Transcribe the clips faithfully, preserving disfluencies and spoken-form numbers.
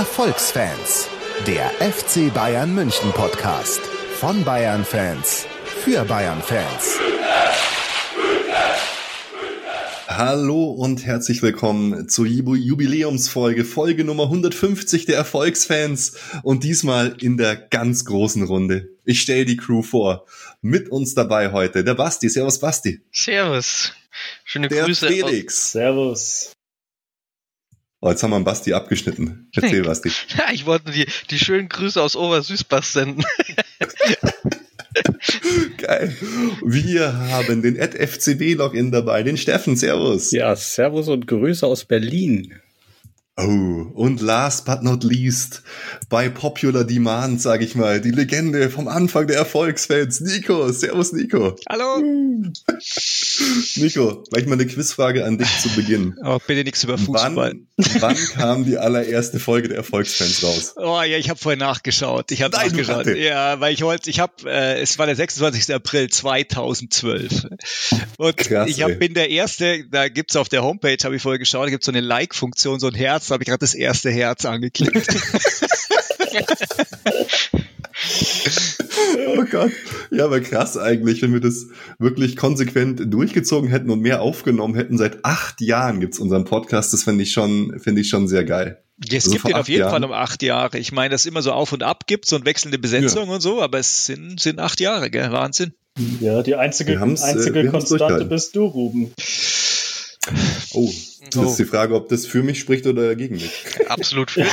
Erfolgsfans, der F C Bayern München Podcast von Bayern-Fans für Bayern-Fans. Hallo und herzlich willkommen zur Jubiläumsfolge, Folge Nummer hundertfünfzig der Erfolgsfans und diesmal in der ganz großen Runde. Ich stelle die Crew vor. Mit uns dabei heute der Basti. Servus Basti. Servus. Schöne der Grüße. Der Felix. Servus. Oh, jetzt haben wir einen Basti abgeschnitten. Erzähl, Basti. Ja, ich wollte die, die schönen Grüße aus Obersüßbach senden. Geil. Wir haben den at F C B-Login dabei, den Steffen. Servus. Ja, Servus und Grüße aus Berlin. Oh, und last but not least, by popular demand, sag ich mal, die Legende vom Anfang der Erfolgsfans, Nico. Servus, Nico. Hallo. Nico, gleich mal eine Quizfrage an dich zu Beginn. Oh, bitte nichts über Fußball. Wann, wann kam die allererste Folge der Erfolgsfans raus? Oh ja, ich habe vorhin nachgeschaut. Ich habe nachgeschaut. Ja, weil ich wollte, ich habe, äh, es war der sechsundzwanzigster April zweitausendzwölf. Und Krass, ich hab, ey. bin der Erste, da gibt's auf der Homepage, habe ich vorher geschaut, da gibt's so eine Like-Funktion, so ein Herz, da habe ich gerade das erste Herz angeklickt. Oh Gott. Ja, aber krass eigentlich, wenn wir das wirklich konsequent durchgezogen hätten und mehr aufgenommen hätten. Seit acht Jahren gibt's unseren Podcast. Das finde ich schon, finde ich schon sehr geil. Es Also gibt vor ihn auf acht jeden Jahren. Fall um acht Jahre. Ich meine, dass es immer so auf und ab gibt, so eine wechselnde Besetzung Ja. und so, aber es sind, sind acht Jahre, gell? Wahnsinn. Ja, die einzige, Wir haben's, äh, einzige wir haben's Konstante durchgehalten. bist du, Ruben. Oh, das Oh. ist die Frage, ob das für mich spricht oder gegen mich. Absolut für.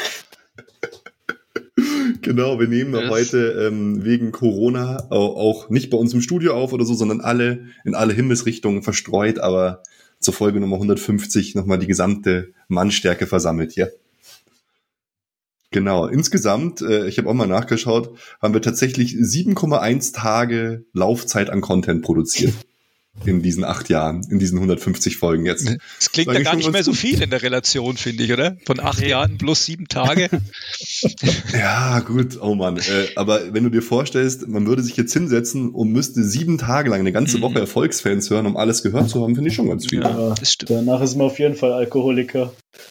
Genau, wir nehmen Yes. heute ähm, wegen Corona auch, auch nicht bei uns im Studio auf oder so, sondern alle in alle Himmelsrichtungen verstreut, aber zur Folge Nummer hundertfünfzig nochmal die gesamte Mannstärke versammelt hier. Genau, insgesamt, äh, ich habe auch mal nachgeschaut, haben wir tatsächlich sieben Komma eins Tage Laufzeit an Content produziert. In diesen acht Jahren, in diesen hundertfünfzig Folgen jetzt. Es klingt Sag ja ich gar schon nicht ganz mehr so gut. viel in der Relation, finde ich, oder? Von acht Jahren plus sieben Tage. Ja, gut, oh Mann. Äh, aber wenn du dir vorstellst, man würde sich jetzt hinsetzen und müsste sieben Tage lang eine ganze Mhm. Woche Erfolgsfans hören, um alles gehört zu haben, finde ich schon ganz viel. Ja. Ja, das stimmt. danach ist man auf jeden Fall Alkoholiker.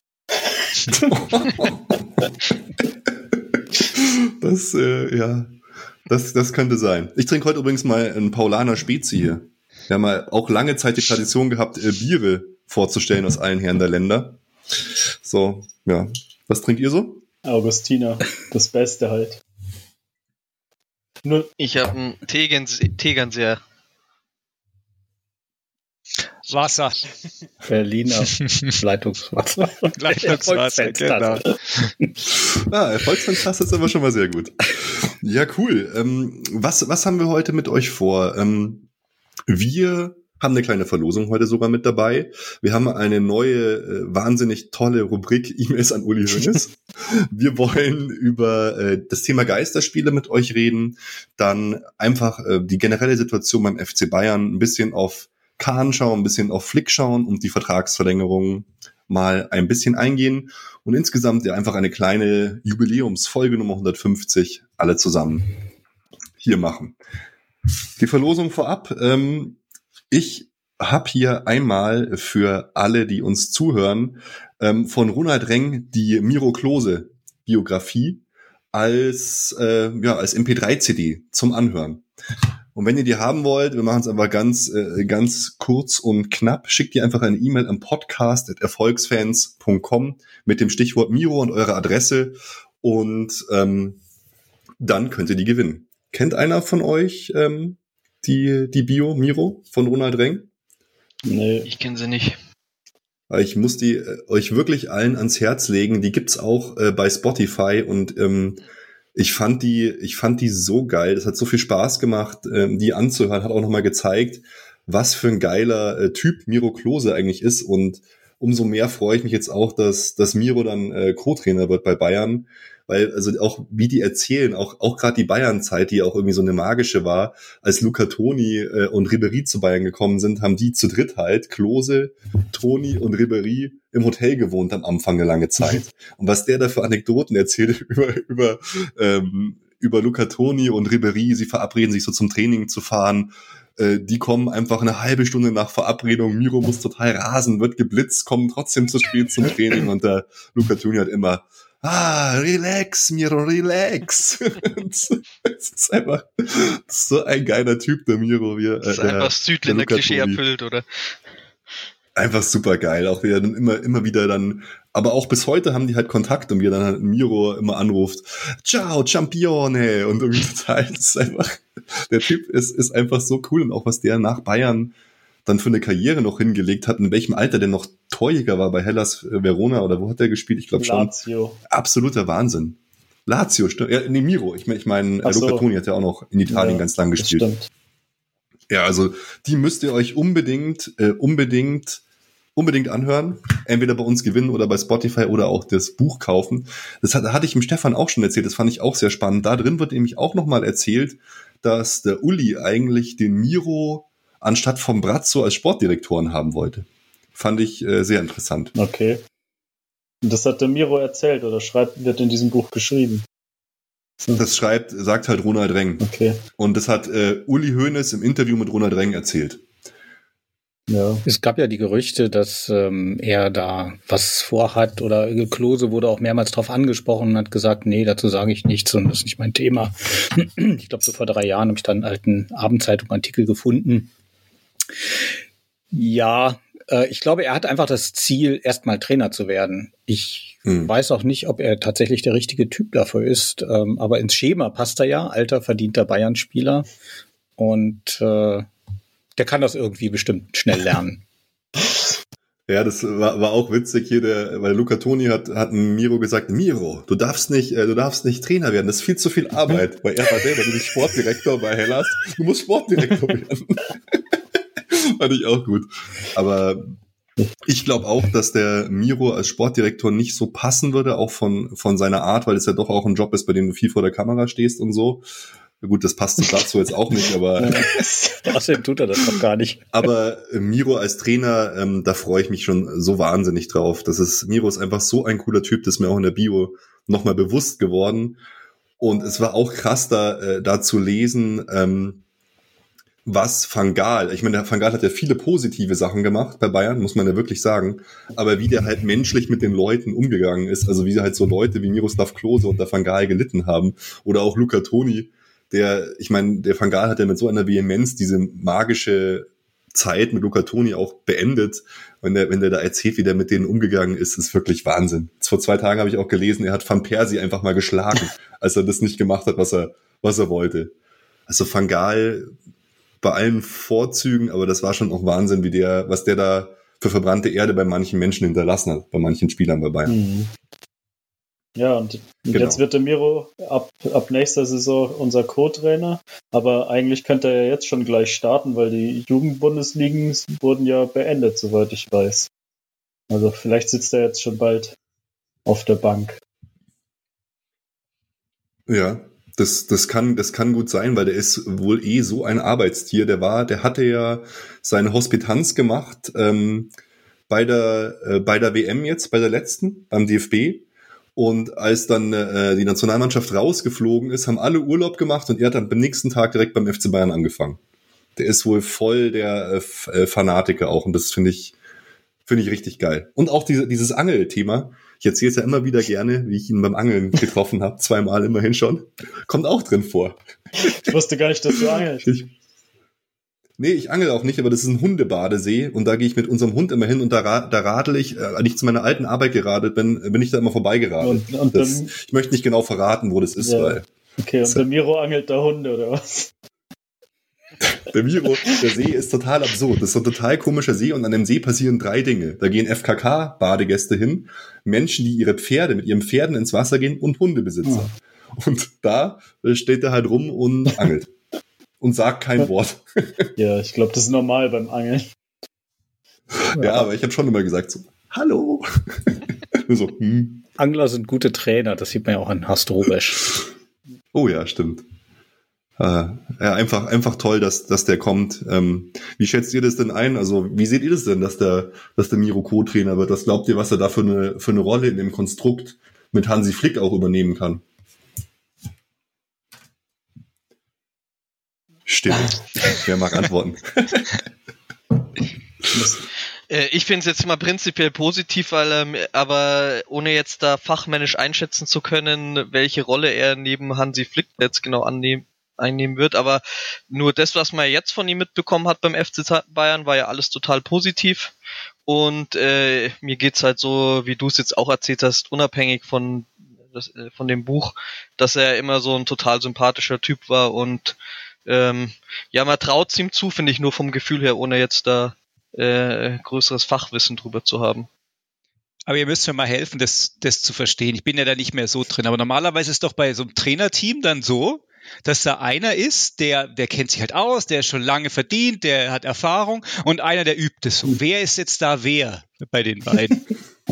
Das, äh, ja, das, das könnte sein. Ich trinke heute übrigens mal einen Paulaner Spezi hier. Wir haben mal auch lange Zeit die Tradition gehabt, äh, Biere vorzustellen aus allen Herren der Länder. So, ja. Was trinkt ihr so? Augustiner, das Beste halt. Nur, Ich habe einen Tegens- Tegernseer. Wasser. Berliner Leitungswasser. Leitungswasser, genau. Ah, Erfolgsfans ist aber schon mal sehr gut. Ja, cool. Ähm, was, was haben wir heute mit euch vor? Ähm, wir haben eine kleine Verlosung heute sogar mit dabei. Wir haben eine neue, äh, wahnsinnig tolle Rubrik E-Mails an Uli Hoeneß. Wir wollen über äh, das Thema Geisterspiele mit euch reden, dann einfach äh, die generelle Situation beim F C Bayern, ein bisschen auf Kahn schauen, ein bisschen auf Flick schauen und die Vertragsverlängerung mal ein bisschen eingehen und insgesamt ja einfach eine kleine Jubiläumsfolge Nummer hundertfünfzig alle zusammen hier machen. Die Verlosung vorab. Ähm, ich habe hier einmal für alle, die uns zuhören, ähm, von Ronald Reng die Miro Klose Biografie als äh, ja als M P drei C D zum Anhören. Und wenn ihr die haben wollt, wir machen es einfach ganz äh, ganz kurz und knapp, schickt ihr einfach eine E-Mail an podcast at erfolgsfans punkt com mit dem Stichwort Miro und eure Adresse und ähm, dann könnt ihr die gewinnen. Kennt einer von euch ähm, die die Bio Miro von Ronald Reng? nee, Ich kenne sie nicht. Ich muss die äh, euch wirklich allen ans Herz legen. Die gibt's auch äh, bei Spotify und ähm, ich fand die, ich fand die so geil. Das hat so viel Spaß gemacht, ähm, die anzuhören. Hat auch nochmal gezeigt, was für ein geiler äh, Typ Miro Klose eigentlich ist. Und umso mehr freue ich mich jetzt auch, dass, dass Miro dann äh, Co-Trainer wird bei Bayern. Weil, also auch wie die erzählen, auch, auch gerade die Bayern-Zeit, die auch irgendwie so eine magische war, als Luca Toni äh, und Ribéry zu Bayern gekommen sind, haben die zu dritt halt, Klose, Toni und Ribéry, im Hotel gewohnt am Anfang eine lange Zeit. Und was der da für Anekdoten erzählt über, über, ähm, über Luca Toni und Ribéry, sie verabreden sich so zum Training zu fahren, äh, die kommen einfach eine halbe Stunde nach Verabredung, Miro muss total rasen, wird geblitzt, kommen trotzdem zu spät zum Training und der Luca Toni hat immer, ah, relax, Miro, relax. Es ist einfach so ein geiler Typ, der Miro. Wie, äh, Das ist der, einfach Südländer Klischee erfüllt, oder? Einfach super geil, auch wie er dann immer, immer wieder dann, aber auch bis heute haben die halt Kontakt und wie er dann halt Miro immer anruft, ciao, Champione, und irgendwie total, das ist einfach, der Typ ist, ist einfach so cool und auch was der nach Bayern dann für eine Karriere noch hingelegt hat, in welchem Alter der noch Torjäger war bei Hellas Verona oder wo hat der gespielt? Ich glaube schon. Lazio. Absoluter Wahnsinn. Lazio, stimmt. Ja, nee, Miro. Ich meine, ich mein, Ach so. Luca Toni hat ja auch noch in Italien Ja, ganz lang Das gespielt. stimmt. Ja, also die müsst ihr euch unbedingt, äh, unbedingt, unbedingt anhören. Entweder bei uns gewinnen oder bei Spotify oder auch das Buch kaufen. Das hat, hatte ich dem Stefan auch schon erzählt. Das fand ich auch sehr spannend. Da drin wird nämlich auch nochmal erzählt, dass der Uli eigentlich den Miro anstatt vom Brazzo als Sportdirektoren haben wollte. Fand ich äh, sehr interessant. Okay. Und das hat der Miro erzählt oder schreibt, wird in diesem Buch geschrieben. Das schreibt, sagt halt Ronald Reng. Okay. Und das hat äh, Uli Hoeneß im Interview mit Ronald Reng erzählt. Ja. Es gab ja die Gerüchte, dass ähm, er da was vorhat oder Klose wurde auch mehrmals drauf angesprochen und hat gesagt, nee, dazu sage ich nichts und das ist nicht mein Thema. Ich glaube, so vor drei Jahren habe ich dann einen alten Abendzeitung-Artikel gefunden. Ja, äh, ich glaube, er hat einfach das Ziel, erstmal Trainer zu werden. Ich hm. weiß auch nicht, ob er tatsächlich der richtige Typ dafür ist, ähm, aber ins Schema passt er ja, alter, verdienter Bayern-Spieler und äh, der kann das irgendwie bestimmt schnell lernen. Ja, das war, war auch witzig hier, der, weil Luca Toni hat, hat Miro gesagt, Miro, du darfst nicht, äh, du darfst nicht Trainer werden, das ist viel zu viel Arbeit, weil er war selber nämlich Sportdirektor bei Hellas, du musst Sportdirektor werden. Fand ich auch gut. Aber ich glaube auch, dass der Miro als Sportdirektor nicht so passen würde, auch von, von seiner Art, weil es ja doch auch ein Job ist, bei dem du viel vor der Kamera stehst und so. Gut, das passt zu Platzo jetzt auch nicht, aber außerdem tut er das doch gar nicht. Aber Miro als Trainer, ähm, da freue ich mich schon so wahnsinnig drauf. Das ist, Miro ist einfach so ein cooler Typ, das ist mir auch in der Bio nochmal bewusst geworden. Und es war auch krass, da, äh, da zu lesen, ähm, was Van Gaal, ich meine, der Van Gaal hat ja viele positive Sachen gemacht bei Bayern, muss man ja wirklich sagen, aber wie der halt menschlich mit den Leuten umgegangen ist, also wie halt so Leute wie Miroslav Klose und der Van Gaal gelitten haben, oder auch Luca Toni, der, ich meine, der Van Gaal hat ja mit so einer Vehemenz diese magische Zeit mit Luca Toni auch beendet, wenn der, wenn der da erzählt, wie der mit denen umgegangen ist, ist wirklich Wahnsinn. Vor zwei Tagen habe ich auch gelesen, er hat Van Persie einfach mal geschlagen, als er das nicht gemacht hat, was er, was er wollte. Also Van Gaal bei allen Vorzügen, aber das war schon auch Wahnsinn, wie der, was der da für verbrannte Erde bei manchen Menschen hinterlassen hat, bei manchen Spielern bei Bayern. Mhm. Ja, und Genau. jetzt wird der Miro ab, ab nächster Saison unser Co-Trainer, aber eigentlich könnte er ja jetzt schon gleich starten, weil die Jugendbundesligen wurden ja beendet, soweit ich weiß. Also vielleicht sitzt er jetzt schon bald auf der Bank. Ja, das, das kann, das kann gut sein, weil der ist wohl eh so ein Arbeitstier. Der war, der hatte ja seine Hospitanz gemacht ähm, bei der, äh, bei der W M jetzt, bei der letzten, beim D F B. Und als dann äh, die Nationalmannschaft rausgeflogen ist, haben alle Urlaub gemacht und er hat dann beim nächsten Tag direkt beim F C Bayern angefangen. Der ist wohl voll der äh, F- äh, Fanatiker auch und das finde ich, finde ich richtig geil. Und auch diese, dieses Angel-Thema. Ich erzähle es ja immer wieder gerne, wie ich ihn beim Angeln getroffen habe, zweimal immerhin schon. Kommt auch drin vor. Ich wusste gar nicht, dass du angelst. Ich, nee, ich angel auch nicht, aber das ist ein Hundebadesee und da gehe ich mit unserem Hund immer hin und da, ra- da radel ich, äh, als ich zu meiner alten Arbeit geradelt bin, bin ich da immer vorbeigeradelt. Und, und Das, dann, ich möchte nicht genau verraten, wo das ist, Ja. weil okay, und der Miro angelt da Hunde, oder was? der Miro, der See ist total absurd. Das ist so ein total komischer See und an dem See passieren drei Dinge. Da gehen F K K-Badegäste hin, Menschen, die ihre Pferde mit ihren Pferden ins Wasser gehen und Hundebesitzer. Und da äh, steht er halt rum und angelt. Und sagt kein Wort. Ja, ich glaube, das ist normal beim Angeln. Ja, aber ich habe schon immer gesagt so, hallo. Nur so, hm. Angler sind gute Trainer, das sieht man ja auch an Horst Rubesch. Oh ja, stimmt. Äh, ja, einfach, einfach toll, dass, dass der kommt. Ähm, wie schätzt ihr das denn ein? Also, wie seht ihr das denn, dass der, dass der Miro Co-Trainer wird? Was glaubt ihr, was er da für eine, für eine Rolle in dem Konstrukt mit Hansi Flick auch übernehmen kann? Stille. Wer mag antworten? Äh, ich finde es jetzt mal prinzipiell positiv, weil ähm, aber ohne jetzt da fachmännisch einschätzen zu können, welche Rolle er neben Hansi Flick jetzt genau annehmen, einnehmen wird, aber nur das, was man jetzt von ihm mitbekommen hat beim F C Bayern, war ja alles total positiv und äh, mir geht's halt so, wie du es jetzt auch erzählt hast, unabhängig von das, äh, von dem Buch, dass er immer so ein total sympathischer Typ war und ähm, ja, man traut ihm zu, finde ich, nur vom Gefühl her, ohne jetzt da äh, größeres Fachwissen drüber zu haben. Aber ihr müsst mir mal helfen, das, das zu verstehen. Ich bin ja da nicht mehr so drin, aber normalerweise ist doch bei so einem Trainerteam dann so, dass da einer ist, der, der kennt sich halt aus, der ist schon lange verdient, der hat Erfahrung und einer, der übt es so. Wer ist jetzt da wer bei den beiden?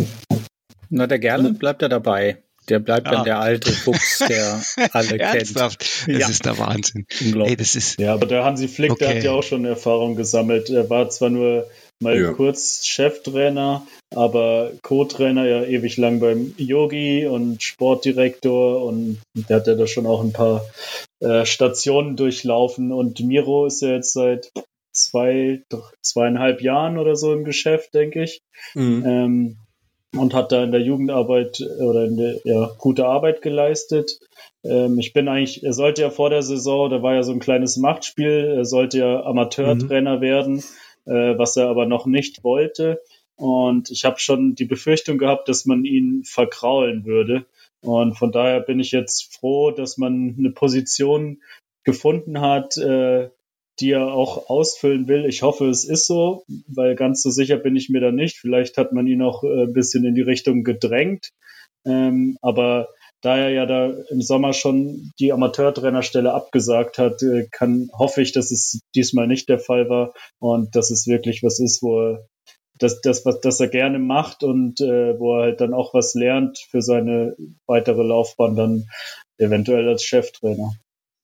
Na, der Gerland bleibt ja dabei. Der bleibt dann ah. der alte Fuchs, der alle Ernsthaft? kennt. Das ja. ist der Wahnsinn. Unglaublich. Hey, das ist ja, aber der Hansi Flick, okay. der hat ja auch schon Erfahrung gesammelt. Er war zwar nur mal ja. kurz Cheftrainer, aber Co-Trainer ja ewig lang beim Yogi und Sportdirektor und der hat ja da schon auch ein paar äh, Stationen durchlaufen und Miro ist ja jetzt seit zwei, zweieinhalb Jahren oder so im Geschäft, denke ich. Mhm. Ähm, und hat da in der Jugendarbeit oder in der, ja, gute Arbeit geleistet. Ähm, ich bin eigentlich, er sollte ja vor der Saison, da war ja so ein kleines Machtspiel, er sollte ja Amateurtrainer mhm. werden, äh, was er aber noch nicht wollte. Und ich habe schon die Befürchtung gehabt, dass man ihn verkraulen würde. Und von daher bin ich jetzt froh, dass man eine Position gefunden hat, äh, die er auch ausfüllen will. Ich hoffe, es ist so, weil ganz so sicher bin ich mir da nicht. Vielleicht hat man ihn auch äh, ein bisschen in die Richtung gedrängt. Ähm, aber da er ja da im Sommer schon die Amateurtrainerstelle abgesagt hat, äh, kann, hoffe ich, dass es diesmal nicht der Fall war und dass es wirklich was ist, wo er das, das, was das er gerne macht und äh, wo er halt dann auch was lernt für seine weitere Laufbahn dann eventuell als Cheftrainer.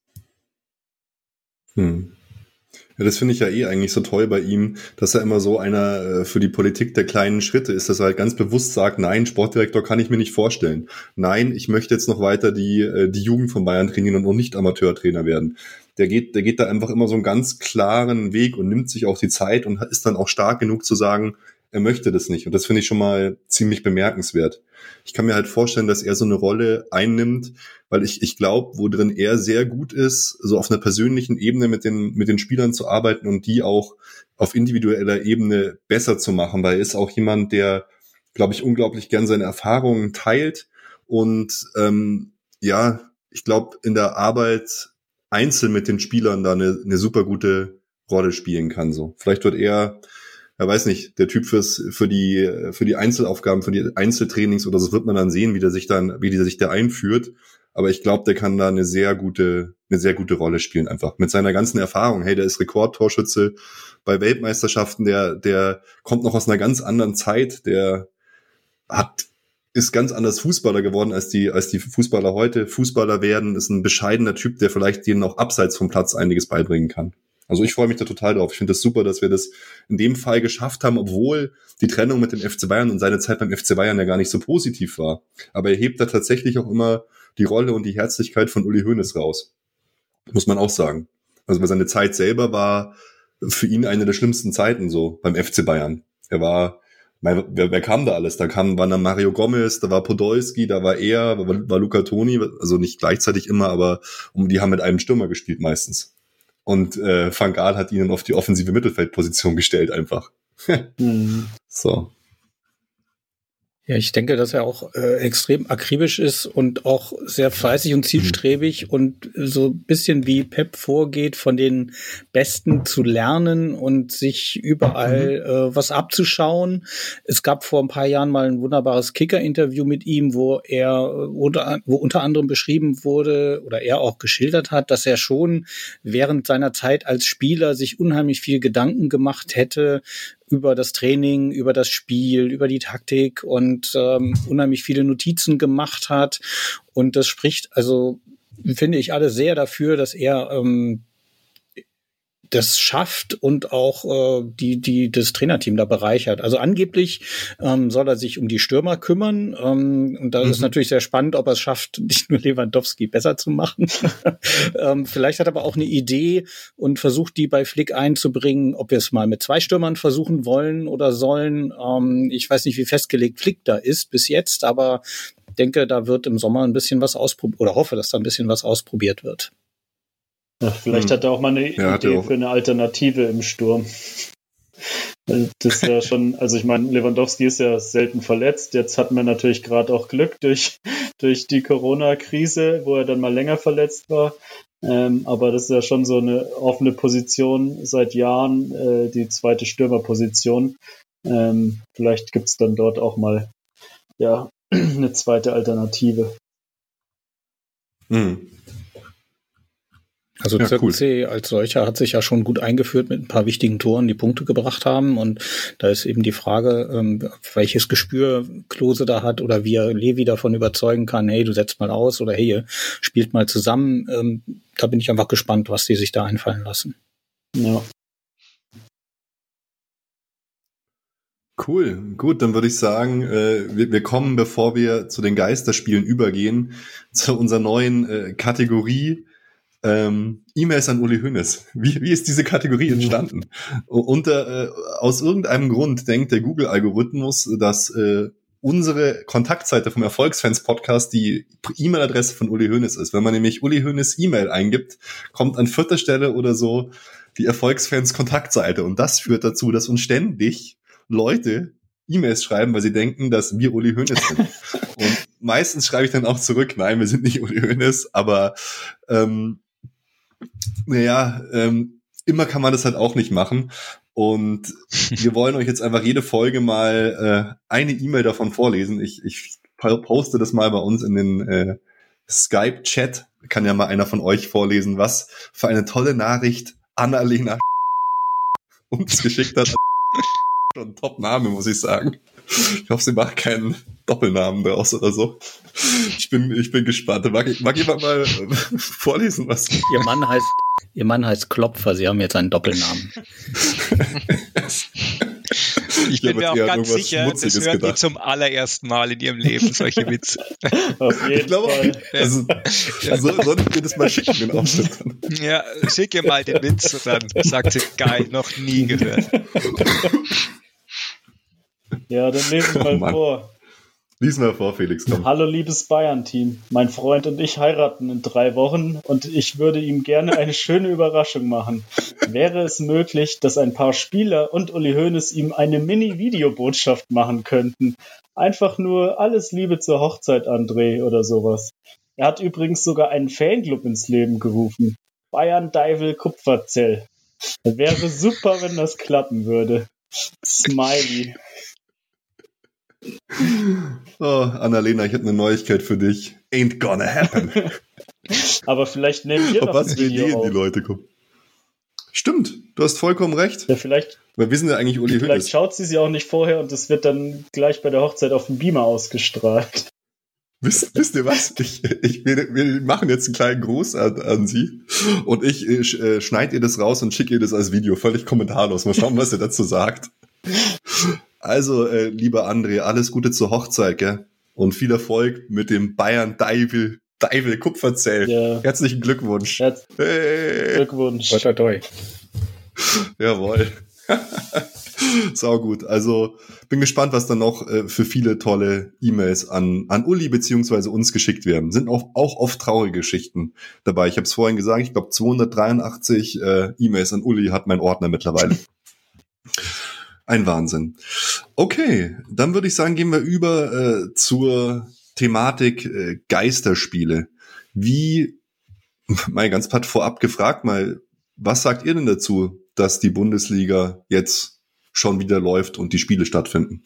Hm. Ja, das finde ich ja eh eigentlich so toll bei ihm, dass er immer so einer äh, für die Politik der kleinen Schritte ist, dass er halt ganz bewusst sagt, nein, Sportdirektor kann ich mir nicht vorstellen. Nein, ich möchte jetzt noch weiter die äh, die Jugend von Bayern trainieren und nicht Amateurtrainer werden. Der geht, der geht da einfach immer so einen ganz klaren Weg und nimmt sich auch die Zeit und ist dann auch stark genug zu sagen, er möchte das nicht. Und das finde ich schon mal ziemlich bemerkenswert. Ich kann mir halt vorstellen, dass er so eine Rolle einnimmt, weil ich ich glaube, wo drin er sehr gut ist, so auf einer persönlichen Ebene mit den mit den Spielern zu arbeiten und die auch auf individueller Ebene besser zu machen, weil er ist auch jemand, der, glaube ich, unglaublich gern seine Erfahrungen teilt und ähm, ja, ich glaube, in der Arbeit einzeln mit den Spielern da eine, eine super gute Rolle spielen kann. So, vielleicht wird er, er weiß nicht, der Typ fürs für die für die Einzelaufgaben, für die Einzeltrainings oder so, wird man dann sehen, wie der sich dann, wie der sich da einführt. Aber ich glaube, der kann da eine sehr gute eine sehr gute Rolle spielen einfach mit seiner ganzen Erfahrung. Hey, der ist Rekordtorschütze bei Weltmeisterschaften, der der kommt noch aus einer ganz anderen Zeit, der hat ist ganz anders Fußballer geworden als die als die Fußballer heute. Fußballer werden, ist ein bescheidener Typ, der vielleicht denen auch abseits vom Platz einiges beibringen kann. Also ich freue mich da total drauf. Ich finde das super, dass wir das in dem Fall geschafft haben, obwohl die Trennung mit dem F C Bayern und seine Zeit beim F C Bayern ja gar nicht so positiv war. Aber er hebt da tatsächlich auch immer die Rolle und die Herzlichkeit von Uli Hoeneß raus. Muss man auch sagen. Also weil seine Zeit selber war für ihn eine der schlimmsten Zeiten so beim F C Bayern. Er war, mein, wer, wer kam da alles? Da kam, waren dann Mario Gomez, da war Podolski, da war er, war, war Luca Toni, also nicht gleichzeitig immer, aber um die haben mit einem Stürmer gespielt meistens. Und äh, Van Gaal hat ihnen auf die offensive Mittelfeldposition gestellt einfach. mhm. So. Ja, ich denke, dass er auch äh, extrem akribisch ist und auch sehr fleißig und zielstrebig mhm. und so ein bisschen wie Pep vorgeht, von den Besten zu lernen und sich überall mhm. äh, was abzuschauen. Es gab vor ein paar Jahren mal ein wunderbares Kicker-Interview mit ihm, wo er oder wo unter anderem beschrieben wurde oder er auch geschildert hat, dass er schon während seiner Zeit als Spieler sich unheimlich viel Gedanken gemacht hätte über das Training, über das Spiel, über die Taktik und ähm, unheimlich viele Notizen gemacht hat. Und das spricht, also finde ich, alle sehr dafür, dass er ähm, das schafft und auch äh, die die das Trainerteam da bereichert. Also angeblich ähm, soll er sich um die Stürmer kümmern ähm, und da mhm. ist natürlich sehr spannend, ob er es schafft, nicht nur Lewandowski besser zu machen. ähm, vielleicht hat er aber auch eine Idee und versucht, die bei Flick einzubringen, ob wir es mal mit zwei Stürmern versuchen wollen oder sollen. Ähm, ich weiß nicht, wie festgelegt Flick da ist bis jetzt, aber denke, da wird im Sommer ein bisschen was ausprobiert oder hoffe, dass da ein bisschen was ausprobiert wird. Ja, vielleicht hm. hat er auch mal eine ja, Idee für eine Alternative im Sturm. Das ist ja schon, also ich meine, Lewandowski ist ja selten verletzt. Jetzt hatten wir natürlich gerade auch Glück durch, durch die Corona-Krise, wo er dann mal länger verletzt war. Ähm, aber das ist ja schon so eine offene Position seit Jahren, äh, die zweite Stürmerposition. Ähm, vielleicht gibt's dann dort auch mal ja eine zweite Alternative. Hm. Also ja, Zirkzee cool. als solcher hat sich ja schon gut eingeführt mit ein paar wichtigen Toren, die Punkte gebracht haben. Und da ist eben die Frage, ähm, welches Gespür Klose da hat oder wie er Levi davon überzeugen kann, hey, du setzt mal aus oder hey, spielt mal zusammen. Ähm, da bin ich einfach gespannt, was die sich da einfallen lassen. Ja. Cool, gut, dann würde ich sagen, äh, wir, wir kommen, bevor wir zu den Geisterspielen übergehen, zu unserer neuen äh, Kategorie ähm, E-Mails an Uli Hoeneß. Wie, wie ist diese Kategorie entstanden? Unter, äh, aus irgendeinem Grund denkt der Google-Algorithmus, dass äh, unsere Kontaktseite vom Erfolgsfans-Podcast die E-Mail-Adresse von Uli Hoeneß ist. Wenn man nämlich Uli Hoeneß E-Mail eingibt, kommt an vierter Stelle oder so die Erfolgsfans-Kontaktseite. Und das führt dazu, dass uns ständig Leute E-Mails schreiben, weil sie denken, dass wir Uli Hoeneß sind. Und meistens schreibe ich dann auch zurück, nein, wir sind nicht Uli Hoeneß, aber ähm, naja, ähm, immer kann man das halt auch nicht machen. Und wir wollen euch jetzt einfach jede Folge mal äh, eine E-Mail davon vorlesen. Ich, ich poste das mal bei uns in den äh, Skype-Chat. Kann ja mal einer von euch vorlesen, was für eine tolle Nachricht Annalena uns geschickt hat. Schon ein Top-Name, muss ich sagen. Ich hoffe, sie macht keinen Doppelnamen daraus oder so. Ich bin, ich bin gespannt. Mag, mag jemand mal vorlesen, was? Ihr Mann heißt, ihr Mann heißt Klopfer. Sie haben jetzt einen Doppelnamen. Ich bin mir auch ganz sicher, das hören die zum allerersten Mal in ihrem Leben, solche Witze. Auf jeden ich glaube Fall. auch, also, soll, soll ich mir das mal schicken, den Aufschnitt? Ja, schick ihr mal den Witz und dann sagt sie, geil, noch nie gehört. Ja, dann lesen wir mal oh vor. Lies mal vor, Felix, komm. Hallo liebes Bayern-Team. Mein Freund und ich heiraten in drei Wochen und ich würde ihm gerne eine schöne Überraschung machen. Wäre es möglich, dass ein paar Spieler und Uli Hoeneß ihm eine Mini-Videobotschaft machen könnten? Einfach nur alles Liebe zur Hochzeit, André, oder sowas. Er hat übrigens sogar einen Fanclub ins Leben gerufen. Bayern Deivel Kupferzell. Wäre super, wenn das klappen würde. Smiley. Oh, Annalena, ich habe eine Neuigkeit für dich. Ain't gonna happen. Aber vielleicht nehmen wir Auf noch was ein für Video Ideen auf. die Leute kommen. Stimmt, du hast vollkommen recht. Ja, vielleicht, Weil wir sind ja eigentlich Uli vielleicht Hoeneß. schaut sie sie auch nicht vorher und es wird dann gleich bei der Hochzeit auf dem Beamer ausgestrahlt. Wisst, wisst ihr was? Ich, ich, wir, wir machen jetzt einen kleinen Gruß an, an sie und ich äh, schneide ihr das raus und schicke ihr das als Video, völlig kommentarlos. Mal schauen, was ihr dazu sagt. Also, äh, lieber André, alles Gute zur Hochzeit, gell? Und viel Erfolg mit dem Bayern Deivel, Deivel Kupferzell. Ja. Herzlichen Glückwunsch. Herz- Hey. Glückwunsch. Toi, toi, toi. Jawohl. Sau gut. Also bin gespannt, was dann noch äh, für viele tolle E-Mails an, an Uli beziehungsweise uns geschickt werden. Sind auch, auch oft traurige Geschichten dabei. Ich habe es vorhin gesagt, ich glaube zweihundertdreiundachtzig äh, E-Mails an Uli hat mein Ordner mittlerweile. Ein Wahnsinn. Okay, dann würde ich sagen, gehen wir über äh, zur Thematik äh, Geisterspiele. Wie, mal ganz platt vorab gefragt, mal, was sagt ihr denn dazu, dass die Bundesliga jetzt schon wieder läuft und die Spiele stattfinden?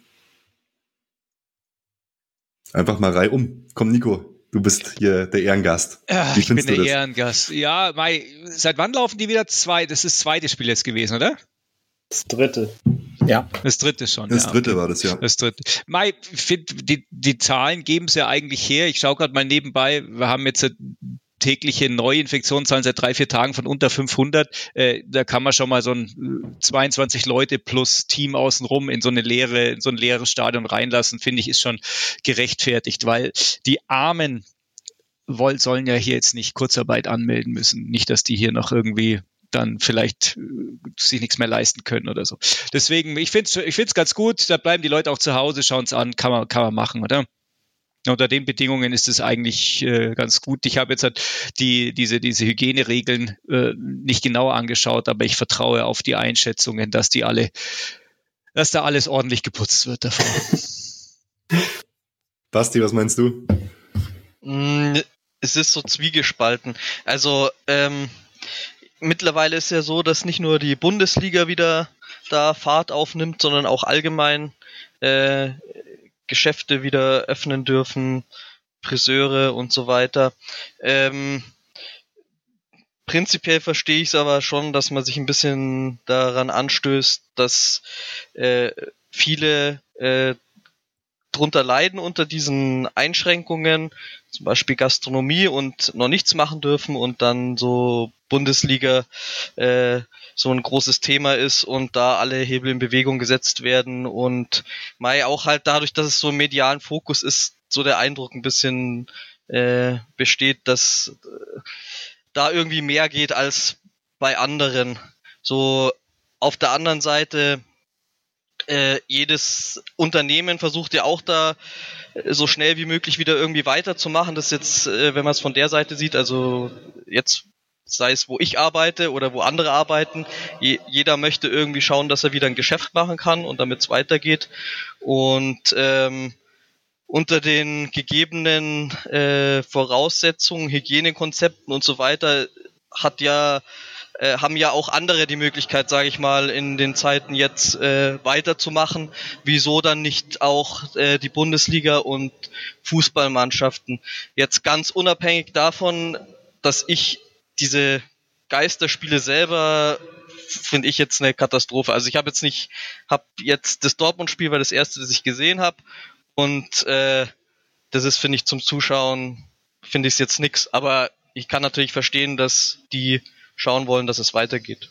Einfach mal reihum. Komm, Nico, du bist hier der Ehrengast. Ja, Wie ich bin findest du der das? Ehrengast. Ja, Mai, seit wann laufen die wieder? Zwei, das ist das zweite Spiel jetzt gewesen, oder? Das dritte. Ja. Das dritte schon. Das ja, dritte okay. war das, ja. Das dritte. Mai, find, die, die Zahlen geben es ja eigentlich her. Ich schaue gerade mal nebenbei. Wir haben jetzt tägliche Neuinfektionszahlen seit drei, vier Tagen von unter fünfhundert. Äh, da kann man schon mal so ein zweiundzwanzig Leute plus Team außenrum in so eine leere, in so ein leeres Stadion reinlassen, finde ich, ist schon gerechtfertigt, weil die Armen wollen, sollen ja hier jetzt nicht Kurzarbeit anmelden müssen. Nicht, dass die hier noch irgendwie dann vielleicht sich nichts mehr leisten können oder so. Deswegen, ich finde es ich find's ganz gut, da bleiben die Leute auch zu Hause, schauen es an, kann man, kann man machen, oder? Unter den Bedingungen ist es eigentlich äh, ganz gut. Ich habe jetzt halt die, diese, diese Hygieneregeln äh, nicht genauer angeschaut, aber ich vertraue auf die Einschätzungen, dass die alle, dass da alles ordentlich geputzt wird davon. Basti, was meinst du? Es ist so zwiegespalten. Also ähm, mittlerweile ist ja so, dass nicht nur die Bundesliga wieder da Fahrt aufnimmt, sondern auch allgemein äh, Geschäfte wieder öffnen dürfen, Friseure und so weiter. Ähm, prinzipiell verstehe ich es aber schon, dass man sich ein bisschen daran anstößt, dass äh, viele äh, drunter leiden unter diesen Einschränkungen, zum Beispiel Gastronomie und noch nichts machen dürfen und dann so Bundesliga äh, so ein großes Thema ist und da alle Hebel in Bewegung gesetzt werden und Mai auch halt dadurch, dass es so im medialen Fokus ist, so der Eindruck ein bisschen äh, besteht, dass äh, da irgendwie mehr geht als bei anderen. So auf der anderen Seite Äh, jedes Unternehmen versucht ja auch da äh, so schnell wie möglich wieder irgendwie weiterzumachen. Das jetzt, äh, wenn man es von der Seite sieht, also jetzt sei es, wo ich arbeite oder wo andere arbeiten, je, jeder möchte irgendwie schauen, dass er wieder ein Geschäft machen kann und damit es weitergeht. Und ähm, unter den gegebenen äh, Voraussetzungen, Hygienekonzepten und so weiter hat ja Äh, haben ja auch andere die Möglichkeit, sage ich mal, in den Zeiten jetzt äh, weiterzumachen. Wieso dann nicht auch äh, die Bundesliga und Fußballmannschaften? Jetzt ganz unabhängig davon, dass ich diese Geisterspiele selber finde ich jetzt eine Katastrophe. Also ich habe jetzt nicht, habe jetzt das Dortmund-Spiel war das erste, das ich gesehen habe und äh, das ist, finde ich, zum Zuschauen finde ich es jetzt nix. Aber ich kann natürlich verstehen, dass die schauen wollen, dass es weitergeht.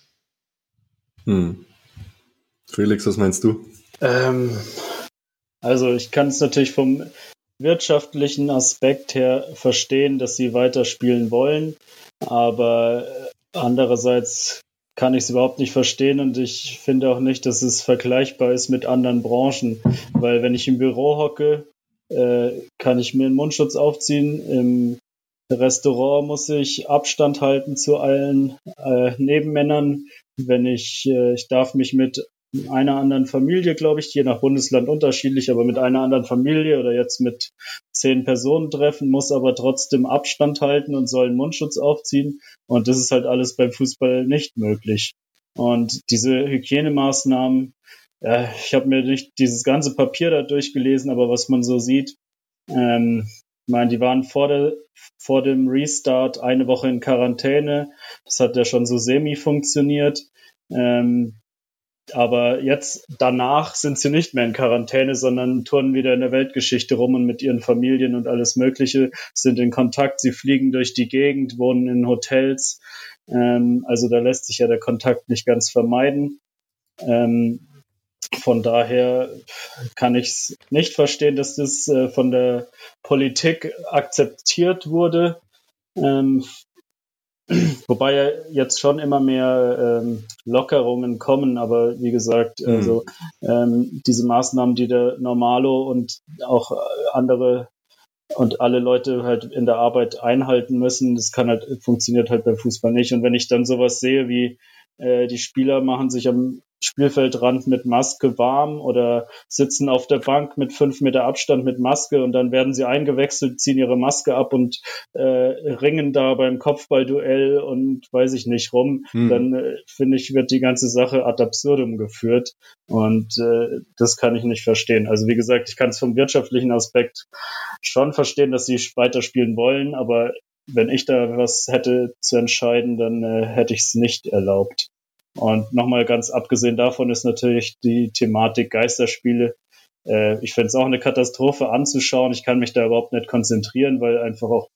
Hm. Felix, was meinst du? Ähm, also ich kann es natürlich vom wirtschaftlichen Aspekt her verstehen, dass sie weiterspielen wollen, aber andererseits kann ich es überhaupt nicht verstehen und ich finde auch nicht, dass es vergleichbar ist mit anderen Branchen, weil wenn ich im Büro hocke, äh, kann ich mir einen Mundschutz aufziehen, im Restaurant muss ich Abstand halten zu allen äh, Nebenmännern. Wenn ich, äh, ich darf mich mit einer anderen Familie, glaube ich, je nach Bundesland unterschiedlich, aber mit einer anderen Familie oder jetzt mit zehn Personen treffen, muss aber trotzdem Abstand halten und soll einen Mundschutz aufziehen. Und das ist halt alles beim Fußball nicht möglich. Und diese Hygienemaßnahmen, äh, ich habe mir nicht dieses ganze Papier da durchgelesen, aber was man so sieht, ähm, ich meine, die waren vor, der, vor dem Restart eine Woche in Quarantäne. Das hat ja schon so semi funktioniert. Ähm, aber jetzt danach sind sie nicht mehr in Quarantäne, sondern turnen wieder in der Weltgeschichte rum und mit ihren Familien und alles Mögliche, sind in Kontakt. Sie fliegen durch die Gegend, wohnen in Hotels. Ähm, also da lässt sich ja der Kontakt nicht ganz vermeiden. Ähm, Von daher kann ich es nicht verstehen, dass das äh, von der Politik akzeptiert wurde. Ähm, wobei ja jetzt schon immer mehr ähm, Lockerungen kommen, aber wie gesagt, mhm. also ähm, diese Maßnahmen, die der Normalo und auch andere und alle Leute halt in der Arbeit einhalten müssen, das kann halt, funktioniert halt beim Fußball nicht. Und wenn ich dann sowas sehe wie äh, die Spieler machen sich am Spielfeldrand mit Maske warm oder sitzen auf der Bank mit fünf Meter Abstand mit Maske und dann werden sie eingewechselt, ziehen ihre Maske ab und äh, ringen da beim Kopfballduell und weiß ich nicht rum, hm. dann äh, finde ich, wird die ganze Sache ad absurdum geführt und äh, das kann ich nicht verstehen. Also wie gesagt, ich kann es vom wirtschaftlichen Aspekt schon verstehen, dass sie weiterspielen wollen, aber wenn ich da was hätte zu entscheiden, dann äh, hätte ich es nicht erlaubt. Und nochmal ganz abgesehen davon ist natürlich die Thematik Geisterspiele. Äh, ich fände es auch eine Katastrophe anzuschauen. Ich kann mich da überhaupt nicht konzentrieren, weil einfach auch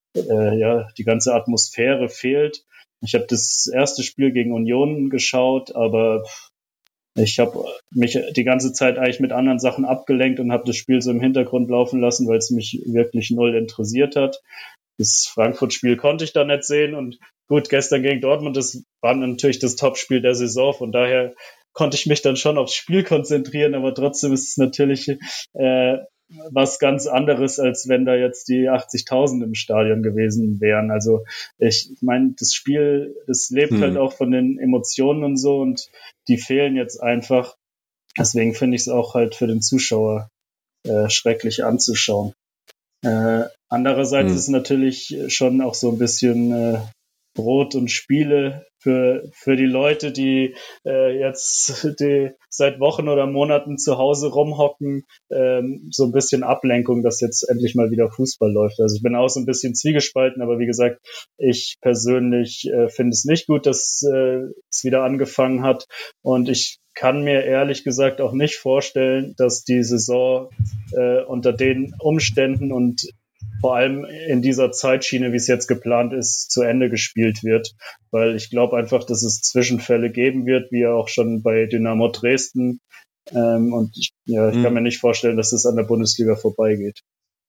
äh, ja, die ganze Atmosphäre fehlt. Ich habe das erste Spiel gegen Union geschaut, aber ich habe mich die ganze Zeit eigentlich mit anderen Sachen abgelenkt und habe das Spiel so im Hintergrund laufen lassen, weil es mich wirklich null interessiert hat. Das Frankfurt-Spiel konnte ich da nicht sehen und gut, gestern gegen Dortmund, das war natürlich das Topspiel der Saison, von daher konnte ich mich dann schon aufs Spiel konzentrieren, aber trotzdem ist es natürlich äh, was ganz anderes, als wenn da jetzt die achtzigtausend im Stadion gewesen wären. Also ich meine, das Spiel, das lebt hm. halt auch von den Emotionen und so und die fehlen jetzt einfach. Deswegen finde ich es auch halt für den Zuschauer äh, schrecklich anzuschauen. Äh, andererseits hm. ist natürlich schon auch so ein bisschen äh, Brot und Spiele für für die Leute, die äh, jetzt die seit Wochen oder Monaten zu Hause rumhocken, ähm, so ein bisschen Ablenkung, dass jetzt endlich mal wieder Fußball läuft. Also ich bin auch so ein bisschen zwiegespalten, aber wie gesagt, ich persönlich äh, finde es nicht gut, dass äh, es wieder angefangen hat und ich kann mir ehrlich gesagt auch nicht vorstellen, dass die Saison äh, unter den Umständen und vor allem in dieser Zeitschiene, wie es jetzt geplant ist, zu Ende gespielt wird. Weil ich glaube einfach, dass es Zwischenfälle geben wird, wie auch schon bei Dynamo Dresden. Ähm, und ich, ja, ich hm. kann mir nicht vorstellen, dass es an der Bundesliga vorbeigeht.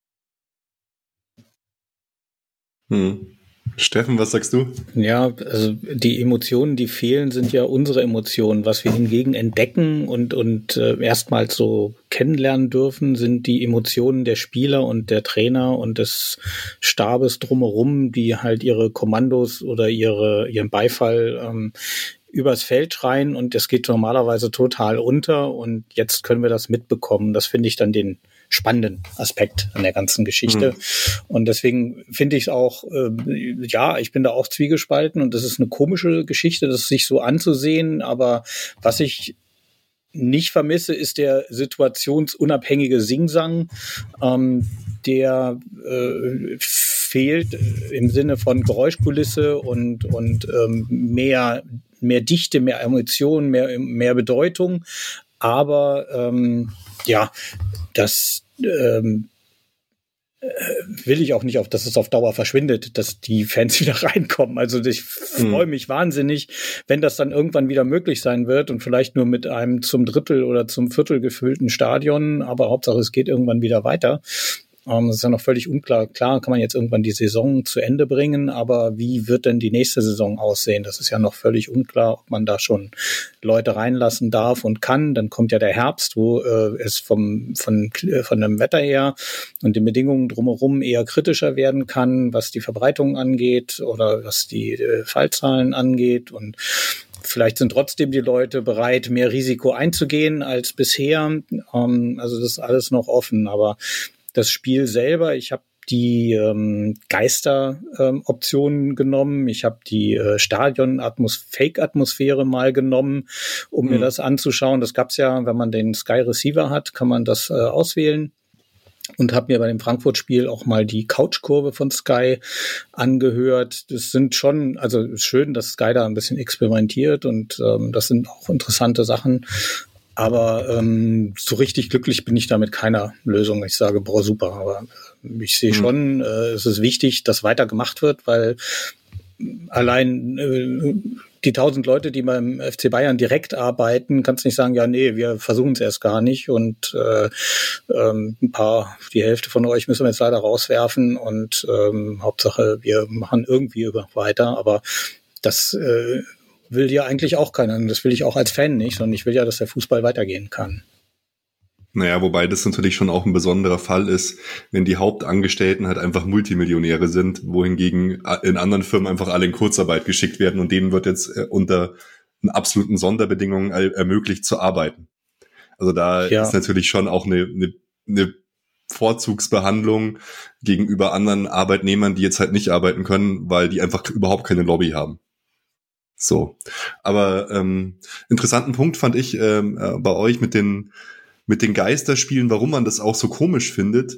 Hm. Steffen, was sagst du? Ja, also die Emotionen, die fehlen, sind ja unsere Emotionen. Was wir hingegen entdecken und und äh, erstmals so kennenlernen dürfen, sind die Emotionen der Spieler und der Trainer und des Stabes drumherum, die halt ihre Kommandos oder ihre ihren Beifall ähm, übers Feld schreien und das geht normalerweise total unter und jetzt können wir das mitbekommen. Das finde ich dann den spannenden Aspekt an der ganzen Geschichte. Mhm. Und deswegen finde ich es auch, äh, ja, ich bin da auch zwiegespalten und das ist eine komische Geschichte, das sich so anzusehen, aber was ich nicht vermisse, ist der situationsunabhängige Singsang, ähm, der äh, fehlt im Sinne von Geräuschkulisse und, und ähm, mehr, mehr Dichte, mehr Emotionen, mehr, mehr Bedeutung. Aber ähm, ja, das ähm, will ich auch nicht, auf, dass es auf Dauer verschwindet, dass die Fans wieder reinkommen. Also ich freue mich mhm. wahnsinnig, wenn das dann irgendwann wieder möglich sein wird und vielleicht nur mit einem zum Drittel oder zum Viertel gefüllten Stadion, aber Hauptsache es geht irgendwann wieder weiter. Ähm, es ist ja noch völlig unklar. Klar kann man jetzt irgendwann die Saison zu Ende bringen, aber wie wird denn die nächste Saison aussehen? Das ist ja noch völlig unklar, ob man da schon Leute reinlassen darf und kann. Dann kommt ja der Herbst, wo äh, es vom von von dem Wetter her und den Bedingungen drumherum eher kritischer werden kann, was die Verbreitung angeht oder was die äh, Fallzahlen angeht und vielleicht sind trotzdem die Leute bereit, mehr Risiko einzugehen als bisher. Ähm, also das ist alles noch offen, aber das Spiel selber, ich habe die ähm, Geister-Optionen ähm, genommen, ich habe die äh, Stadion-Fake-Atmosphäre mal genommen, um mhm. mir das anzuschauen. Das gab's ja, wenn man den Sky Receiver hat, kann man das äh, auswählen. Und habe mir bei dem Frankfurt-Spiel auch mal die Couchkurve von Sky angehört. Das sind schon, also schön, dass Sky da ein bisschen experimentiert und ähm, das sind auch interessante Sachen. Aber ähm, so richtig glücklich bin ich da mit keiner Lösung. Ich sage, boah, super. Aber ich sehe schon, äh, es ist wichtig, dass weiter gemacht wird, weil allein äh, die tausend Leute, die beim F C Bayern direkt arbeiten, kannst nicht sagen, ja, nee, wir versuchen es erst gar nicht und äh, ähm, ein paar, die Hälfte von euch müssen wir jetzt leider rauswerfen und ähm, Hauptsache, wir machen irgendwie weiter. Aber das äh, will ja eigentlich auch keiner. Und das will ich auch als Fan nicht, sondern ich will ja, dass der Fußball weitergehen kann. Naja, wobei das natürlich schon auch ein besonderer Fall ist, wenn die Hauptangestellten halt einfach Multimillionäre sind, wohingegen in anderen Firmen einfach alle in Kurzarbeit geschickt werden und denen wird jetzt unter absoluten Sonderbedingungen ermöglicht zu arbeiten. Also da ja. ist natürlich schon auch eine, eine, eine Vorzugsbehandlung gegenüber anderen Arbeitnehmern, die jetzt halt nicht arbeiten können, weil die einfach überhaupt keine Lobby haben. So, aber ähm, interessanten Punkt fand ich ähm, äh, bei euch mit den mit den Geisterspielen, warum man das auch so komisch findet.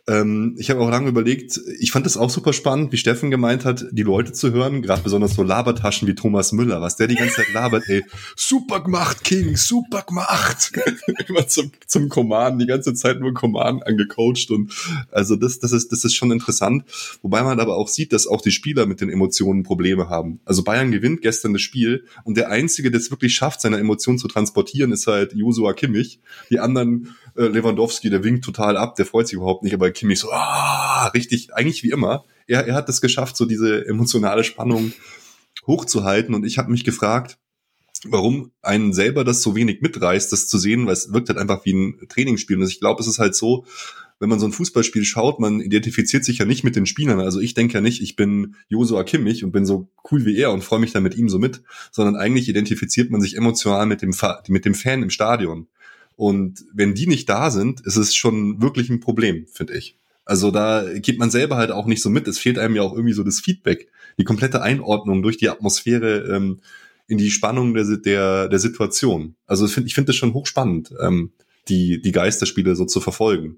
Ähm, ich habe auch lange überlegt, ich fand das auch super spannend, wie Steffen gemeint hat, die Leute zu hören, gerade besonders so Labertaschen wie Thomas Müller, was der die ganze Zeit labert, ey, super gemacht, King, super gemacht. Immer zum, zum Command, die ganze Zeit nur Command angecoacht und also das, das ist, das ist schon interessant. Wobei man aber auch sieht, dass auch die Spieler mit den Emotionen Probleme haben. Also Bayern gewinnt gestern das Spiel und der Einzige, der es wirklich schafft, seine Emotionen zu transportieren, ist halt Joshua Kimmich. Die anderen, äh, Lewandowski, der winkt total ab, der freut sich überhaupt nicht, aber Kimmich so, ah, richtig, eigentlich wie immer. Er, er hat es geschafft, so diese emotionale Spannung hochzuhalten und ich habe mich gefragt, warum einen selber das so wenig mitreißt, das zu sehen, weil es wirkt halt einfach wie ein Trainingsspiel. Und ich glaube, es ist halt so, wenn man so ein Fußballspiel schaut, man identifiziert sich ja nicht mit den Spielern. Also ich denke ja nicht, ich bin Joshua Kimmich und bin so cool wie er und freue mich dann mit ihm so mit, sondern eigentlich identifiziert man sich emotional mit dem, mit dem Fan im Stadion. Und wenn die nicht da sind, ist es schon wirklich ein Problem, finde ich. Also da geht man selber halt auch nicht so mit. Es fehlt einem ja auch irgendwie so das Feedback, die komplette Einordnung durch die Atmosphäre ähm, in die Spannung der der, der Situation. Also ich finde ich finde das schon hochspannend, ähm, die die Geisterspiele so zu verfolgen.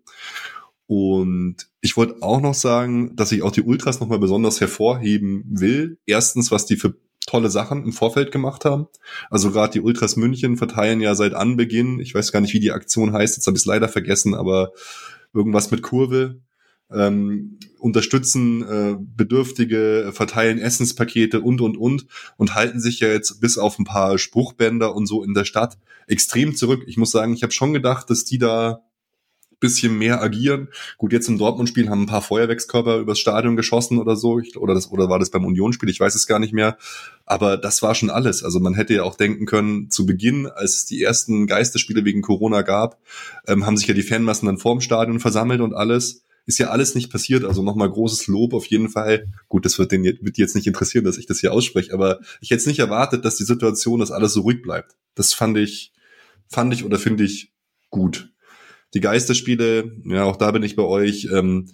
Und ich wollte auch noch sagen, dass ich auch die Ultras nochmal besonders hervorheben will. Erstens, was die für tolle Sachen im Vorfeld gemacht haben. Also gerade die Ultras München verteilen ja seit Anbeginn, ich weiß gar nicht, wie die Aktion heißt, jetzt habe ich es leider vergessen, aber irgendwas mit Kurve, ähm, unterstützen äh, Bedürftige, verteilen Essenspakete und, und, und und halten sich ja jetzt bis auf ein paar Spruchbänder und so in der Stadt extrem zurück. Ich muss sagen, ich habe schon gedacht, dass die da bisschen mehr agieren. Gut, jetzt im Dortmund-Spiel haben ein paar Feuerwerkskörper übers Stadion geschossen oder so. Ich, oder, das, oder war das beim Union-Spiel? Ich weiß es gar nicht mehr. Aber das war schon alles. Also man hätte ja auch denken können, zu Beginn, als es die ersten Geisterspiele wegen Corona gab, ähm, haben sich ja die Fanmassen dann vorm Stadion versammelt und alles. Ist ja alles nicht passiert. Also nochmal großes Lob auf jeden Fall. Gut, das wird den wird die jetzt nicht interessieren, dass ich das hier ausspreche. Aber ich hätte es nicht erwartet, dass die Situation, dass alles so ruhig bleibt. Das fand ich, fand ich oder finde ich gut. Die Geisterspiele, ja, auch da bin ich bei euch, ähm,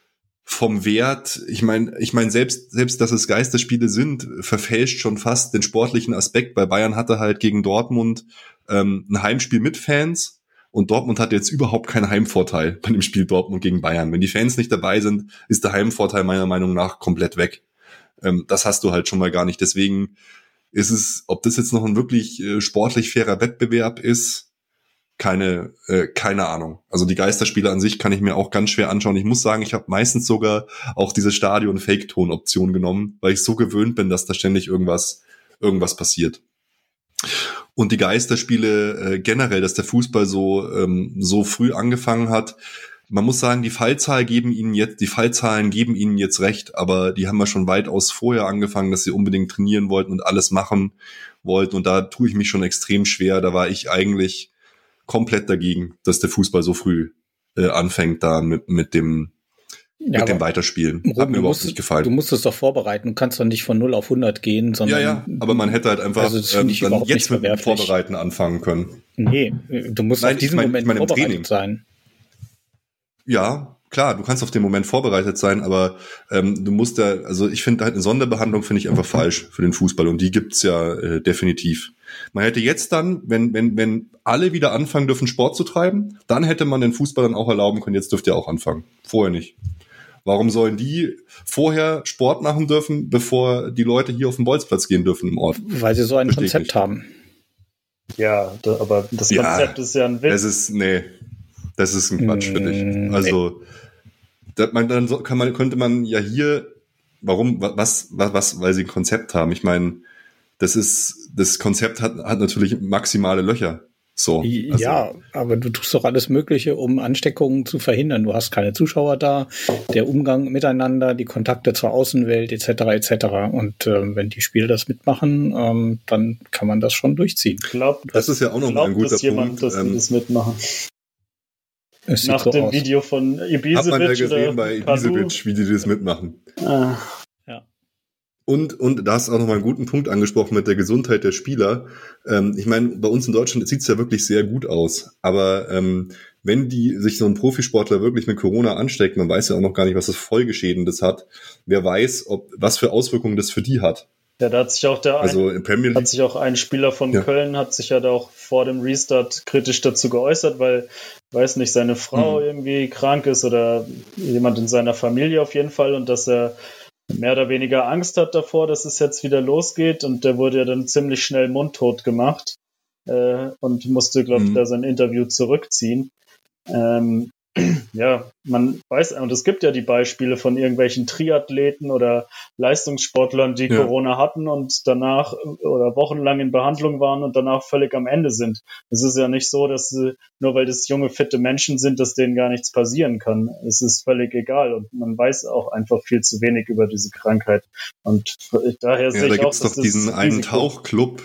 vom Wert, ich meine, ich meine selbst, selbst, dass es Geisterspiele sind, verfälscht schon fast den sportlichen Aspekt. Bei Bayern hatte halt gegen Dortmund ähm, ein Heimspiel mit Fans und Dortmund hat jetzt überhaupt keinen Heimvorteil bei dem Spiel Dortmund gegen Bayern. Wenn die Fans nicht dabei sind, ist der Heimvorteil meiner Meinung nach komplett weg. Ähm, das hast du halt schon mal gar nicht. Deswegen ist es, ob das jetzt noch ein wirklich äh, sportlich fairer Wettbewerb ist, Keine, äh, keine Ahnung. Also die Geisterspiele an sich kann ich mir auch ganz schwer anschauen. Ich muss sagen, ich habe meistens sogar auch diese Stadion-Fake-Ton-Option genommen, weil ich so gewöhnt bin, dass da ständig irgendwas, irgendwas passiert. Und die Geisterspiele äh, generell, dass der Fußball so ähm, so früh angefangen hat. Man muss sagen, die Fallzahl geben ihnen jetzt, die Fallzahlen geben ihnen jetzt recht, aber die haben ja schon weitaus vorher angefangen, dass sie unbedingt trainieren wollten und alles machen wollten. Und da tue ich mich schon extrem schwer. Da war ich eigentlich komplett dagegen, dass der Fußball so früh äh, anfängt da mit, mit dem ja, mit dem Weiterspielen. Ruben, Hat mir überhaupt musst, nicht gefallen. Du musst es doch vorbereiten. Du kannst doch nicht von null auf hundert gehen, sondern... Ja, ja, aber man hätte halt einfach also ähm, dann jetzt mit dem Vorbereiten anfangen können. Nee, du musst Nein, auf diesen ich mein, Moment ich mein vorbereitet Training. sein. Ja, klar, du kannst auf den Moment vorbereitet sein, aber ähm, du musst da, also ich finde halt eine Sonderbehandlung finde ich einfach falsch für den Fußball und die gibt's ja äh, definitiv. Man hätte jetzt dann, wenn wenn wenn alle wieder anfangen dürfen, Sport zu treiben, dann hätte man den Fußball dann auch erlauben können, jetzt dürft ihr auch anfangen. Vorher nicht. Warum sollen die vorher Sport machen dürfen, bevor die Leute hier auf den Bolzplatz gehen dürfen im Ort? Weil sie so ein Versteh ich Konzept nicht. haben. Ja, da, aber das Ja, Konzept ist ja ein Witz. Das ist, nee, das ist ein Quatsch, Mm, finde ich. Also, da, man, dann so, kann man, könnte man ja hier, warum, was, was, was, weil sie ein Konzept haben. Ich meine, das ist, das Konzept hat, hat natürlich maximale Löcher. So. Also, Ja, aber du tust doch alles Mögliche, um Ansteckungen zu verhindern. Du hast keine Zuschauer da, der Umgang miteinander, die Kontakte zur Außenwelt et cetera et cetera. Und äh, wenn die Spieler das mitmachen, ähm, dann kann man das schon durchziehen. Glaubt, das ist ja auch noch mal ein guter das jemand, Punkt. dass die Ähm, das mitmachen? Es sieht Nach so dem aus. Video von Ibisevic Hat man ja gesehen oder bei Kalu? Ibisevic, wie die das mitmachen. Ah, Und, und da hast du auch nochmal einen guten Punkt angesprochen mit der Gesundheit der Spieler. Ähm, ich meine, bei uns in Deutschland sieht es ja wirklich sehr gut aus. Aber ähm, wenn die sich so ein Profisportler wirklich mit Corona ansteckt, man weiß ja auch noch gar nicht, was das Folgeschäden das hat. Wer weiß, ob was für Auswirkungen das für die hat. Ja, da hat sich auch der Also ein, in Premier League hat sich auch ein Spieler von Ja. Köln hat sich ja da auch vor dem Restart kritisch dazu geäußert, weil, weiß nicht, seine Frau Mhm. irgendwie krank ist oder jemand in seiner Familie auf jeden Fall und dass er mehr oder weniger Angst hat davor, dass es jetzt wieder losgeht und der wurde ja dann ziemlich schnell mundtot gemacht äh, und musste, glaube ich, Mhm. da sein Interview zurückziehen. Ähm, ja, man weiß, und es gibt ja die Beispiele von irgendwelchen Triathleten oder Leistungssportlern, die Ja. Corona hatten und danach oder wochenlang in Behandlung waren und danach völlig am Ende sind. Es ist ja nicht so, dass sie, nur weil das junge, fitte Menschen sind, dass denen gar nichts passieren kann. Es ist völlig egal und man weiß auch einfach viel zu wenig über diese Krankheit. Und daher Ja, sehe da ich auch, gibt's dass doch diesen das einen Risiko- Tauchclub.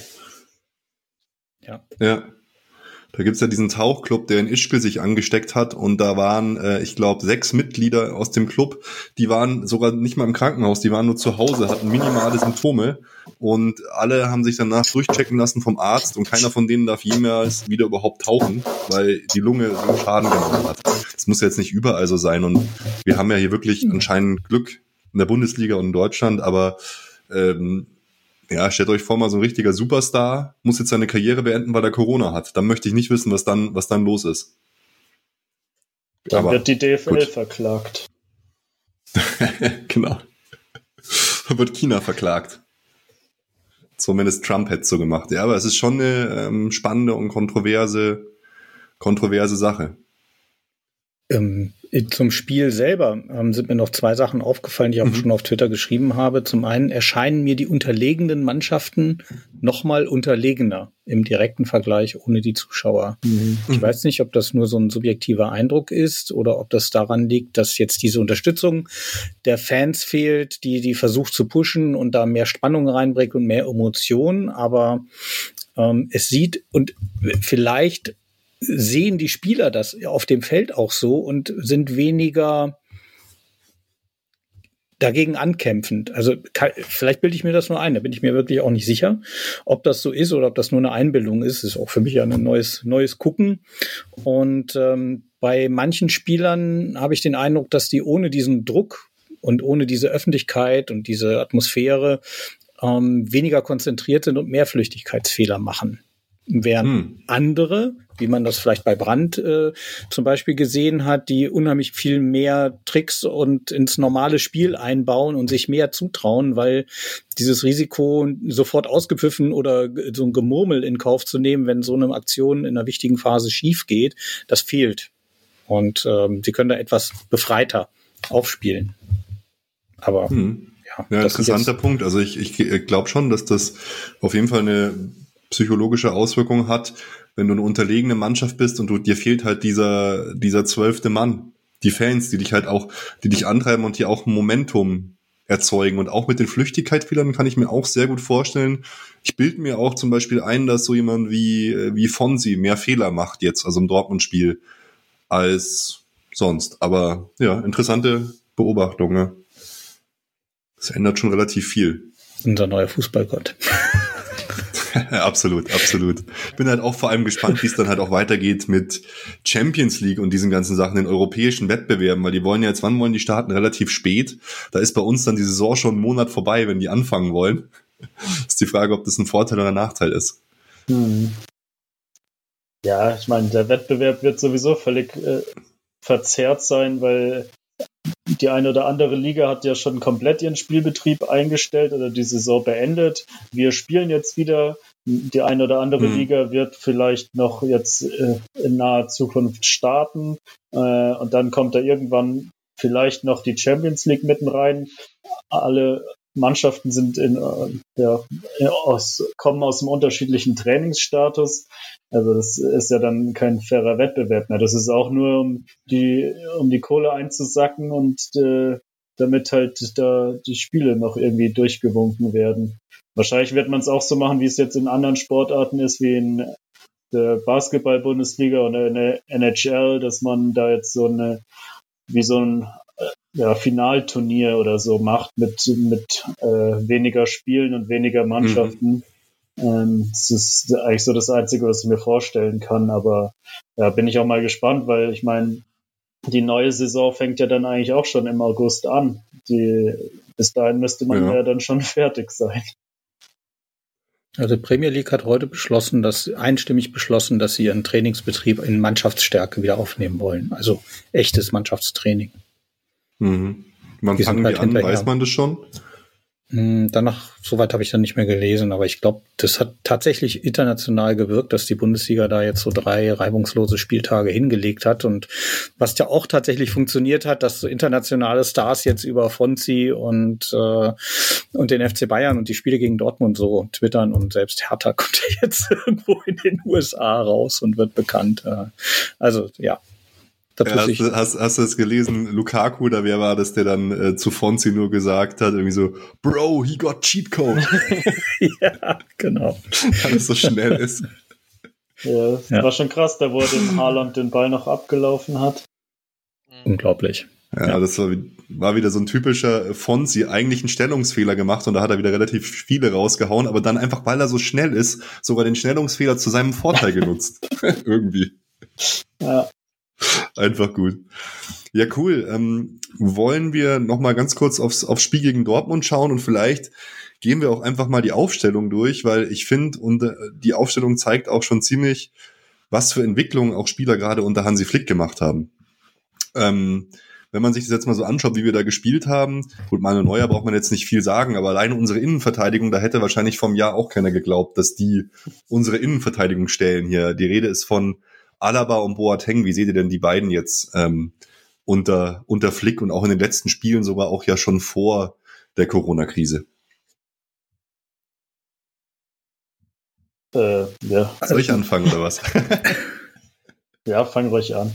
Ja. Ja. Da gibt's ja diesen Tauchclub, der in Ischgl sich angesteckt hat und da waren, äh, ich glaube, sechs Mitglieder aus dem Club, die waren sogar nicht mal im Krankenhaus, die waren nur zu Hause, hatten minimale Symptome und alle haben sich danach durchchecken lassen vom Arzt und keiner von denen darf jemals wieder überhaupt tauchen, weil die Lunge so Schaden genommen hat. Das muss jetzt nicht überall so sein und wir haben ja hier wirklich anscheinend Glück in der Bundesliga und in Deutschland, aber ähm, ja, stellt euch vor, mal so ein richtiger Superstar muss jetzt seine Karriere beenden, weil er Corona hat. Dann möchte ich nicht wissen, was dann, was dann los ist. Dann Aber wird die D F L gut. verklagt. Genau. Dann wird China verklagt. Zumindest Trump hätte es so gemacht. Ja, aber es ist schon eine ähm, spannende und kontroverse, kontroverse Sache. Ähm, zum Spiel selber ähm, sind mir noch zwei Sachen aufgefallen, die ich auch Mhm. schon auf Twitter geschrieben habe. Zum einen erscheinen mir die unterlegenen Mannschaften noch mal unterlegener im direkten Vergleich ohne die Zuschauer. Ich weiß nicht, ob das nur so ein subjektiver Eindruck ist oder ob das daran liegt, dass jetzt diese Unterstützung der Fans fehlt, die die versucht zu pushen und da mehr Spannung reinbringt und mehr Emotionen. Aber ähm, es sieht und vielleicht sehen die Spieler das auf dem Feld auch so und sind weniger dagegen ankämpfend. Also kann, vielleicht bilde ich mir das nur ein, da bin ich mir wirklich auch nicht sicher, ob das so ist oder ob das nur eine Einbildung ist. Das ist auch für mich ja ein neues, neues Gucken. Und ähm, bei manchen Spielern habe ich den Eindruck, dass die ohne diesen Druck und ohne diese Öffentlichkeit und diese Atmosphäre ähm, weniger konzentriert sind und mehr Flüchtigkeitsfehler machen. Während Hm. andere, wie man das vielleicht bei Brandt äh, zum Beispiel gesehen hat, die unheimlich viel mehr Tricks und ins normale Spiel einbauen und sich mehr zutrauen, weil dieses Risiko sofort ausgepfiffen oder so ein Gemurmel in Kauf zu nehmen, wenn so eine Aktion in einer wichtigen Phase schief geht, das fehlt. Und ähm, sie können da etwas befreiter aufspielen. Aber Hm. ja, Ja, das sind interessanter jetzt- Punkt. Also ich, ich glaube schon, dass das auf jeden Fall eine psychologische Auswirkung hat, wenn du eine unterlegene Mannschaft bist und du, dir fehlt halt dieser, dieser zwölfte Mann. Die Fans, die dich halt auch, die dich antreiben und die auch ein Momentum erzeugen. Und auch mit den Flüchtigkeitsfehlern kann ich mir auch sehr gut vorstellen. Ich bilde mir auch zum Beispiel ein, dass so jemand wie, wie Fonsi mehr Fehler macht jetzt, also im Dortmund-Spiel, als sonst. Aber ja, interessante Beobachtung, ne? Das ändert schon relativ viel. unser neuer Fußballgott. Absolut, absolut. Ich bin halt auch vor allem gespannt, wie es dann halt auch weitergeht mit Champions League und diesen ganzen Sachen, den europäischen Wettbewerben, weil die wollen ja jetzt, wann wollen die starten? Relativ spät. Da ist bei uns dann die Saison schon einen Monat vorbei, wenn die anfangen wollen. Ist die Frage, ob das ein Vorteil oder ein Nachteil ist. Hm. Ja, ich meine, der Wettbewerb wird sowieso völlig äh, verzerrt sein, weil die eine oder andere Liga hat ja schon komplett ihren Spielbetrieb eingestellt oder die Saison beendet. Wir spielen jetzt wieder. Die eine oder andere Hm. Liga wird vielleicht noch jetzt äh, in naher Zukunft starten. Äh, und dann kommt da irgendwann vielleicht noch die Champions League mitten rein. Alle Mannschaften sind in, äh, ja, aus, kommen aus einem unterschiedlichen Trainingsstatus. Also das ist ja dann kein fairer Wettbewerb mehr. Das ist auch nur, um die, um die Kohle einzusacken und äh, damit halt da die Spiele noch irgendwie durchgewunken werden. Wahrscheinlich wird man es auch so machen, wie es jetzt in anderen Sportarten ist, wie in der Basketball-Bundesliga oder in der N H L, dass man da jetzt so eine, wie so ein ja, Finalturnier oder so macht mit, mit äh, weniger Spielen und weniger Mannschaften. Mhm. Ähm, das ist eigentlich so das Einzige, was ich mir vorstellen kann. Aber ja, bin ich auch mal gespannt, weil ich meine, die neue Saison fängt ja dann eigentlich auch schon im August an. Die bis dahin müsste man Ja. ja dann schon fertig sein. Also Premier League hat heute beschlossen, dass einstimmig beschlossen, dass sie ihren Trainingsbetrieb in Mannschaftsstärke wieder aufnehmen wollen. Also echtes Mannschaftstraining. Mhm. Wann Die sind fangen halt die an? hinterher. Weiß man das schon? Hm, Danach, soweit habe ich dann nicht mehr gelesen, aber ich glaube, das hat tatsächlich international gewirkt, dass die Bundesliga da jetzt so drei reibungslose Spieltage hingelegt hat. Und was ja auch tatsächlich funktioniert hat, dass so internationale Stars jetzt über Fonzi und, äh, und den F C Bayern und die Spiele gegen Dortmund so twittern, und selbst Hertha kommt ja jetzt irgendwo in den U S A raus und wird bekannt. Äh, Also, ja. Das Ja, wusste ich. hast, hast, hast du das gelesen? Lukaku, da wer war das, der dann äh, zu Fonzi nur gesagt hat, irgendwie so, Bro, he got cheat code, Ja, genau. weil es so schnell ist. Ja, das Ja. war schon krass, da wo er dem Haaland den Ball noch abgelaufen hat. Unglaublich. Ja, Ja. das war, war wieder so ein typischer Fonzi, eigentlich einen Stellungsfehler gemacht und da hat er wieder relativ viele rausgehauen, aber dann einfach, weil er so schnell ist, sogar den Stellungsfehler zu seinem Vorteil genutzt. Irgendwie. Ja. Einfach gut. Ja, cool. Ähm, wollen wir noch mal ganz kurz aufs, aufs Spiel gegen Dortmund schauen und vielleicht gehen wir auch einfach mal die Aufstellung durch, weil ich finde, und äh, die Aufstellung zeigt auch schon ziemlich, was für Entwicklungen auch Spieler gerade unter Hansi Flick gemacht haben. Ähm, wenn man sich das jetzt mal so anschaut, wie wir da gespielt haben, gut, Manuel Neuer braucht man jetzt nicht viel sagen, aber alleine unsere Innenverteidigung, da hätte wahrscheinlich vom Jahr auch keiner geglaubt, dass die unsere Innenverteidigung stellen hier. Die Rede ist von Alaba und Boateng. Wie seht ihr denn die beiden jetzt ähm, unter, unter Flick und auch in den letzten Spielen sogar auch ja schon vor der Corona-Krise? Äh, ja. Soll ich anfangen oder was? Ja, fang ruhig an.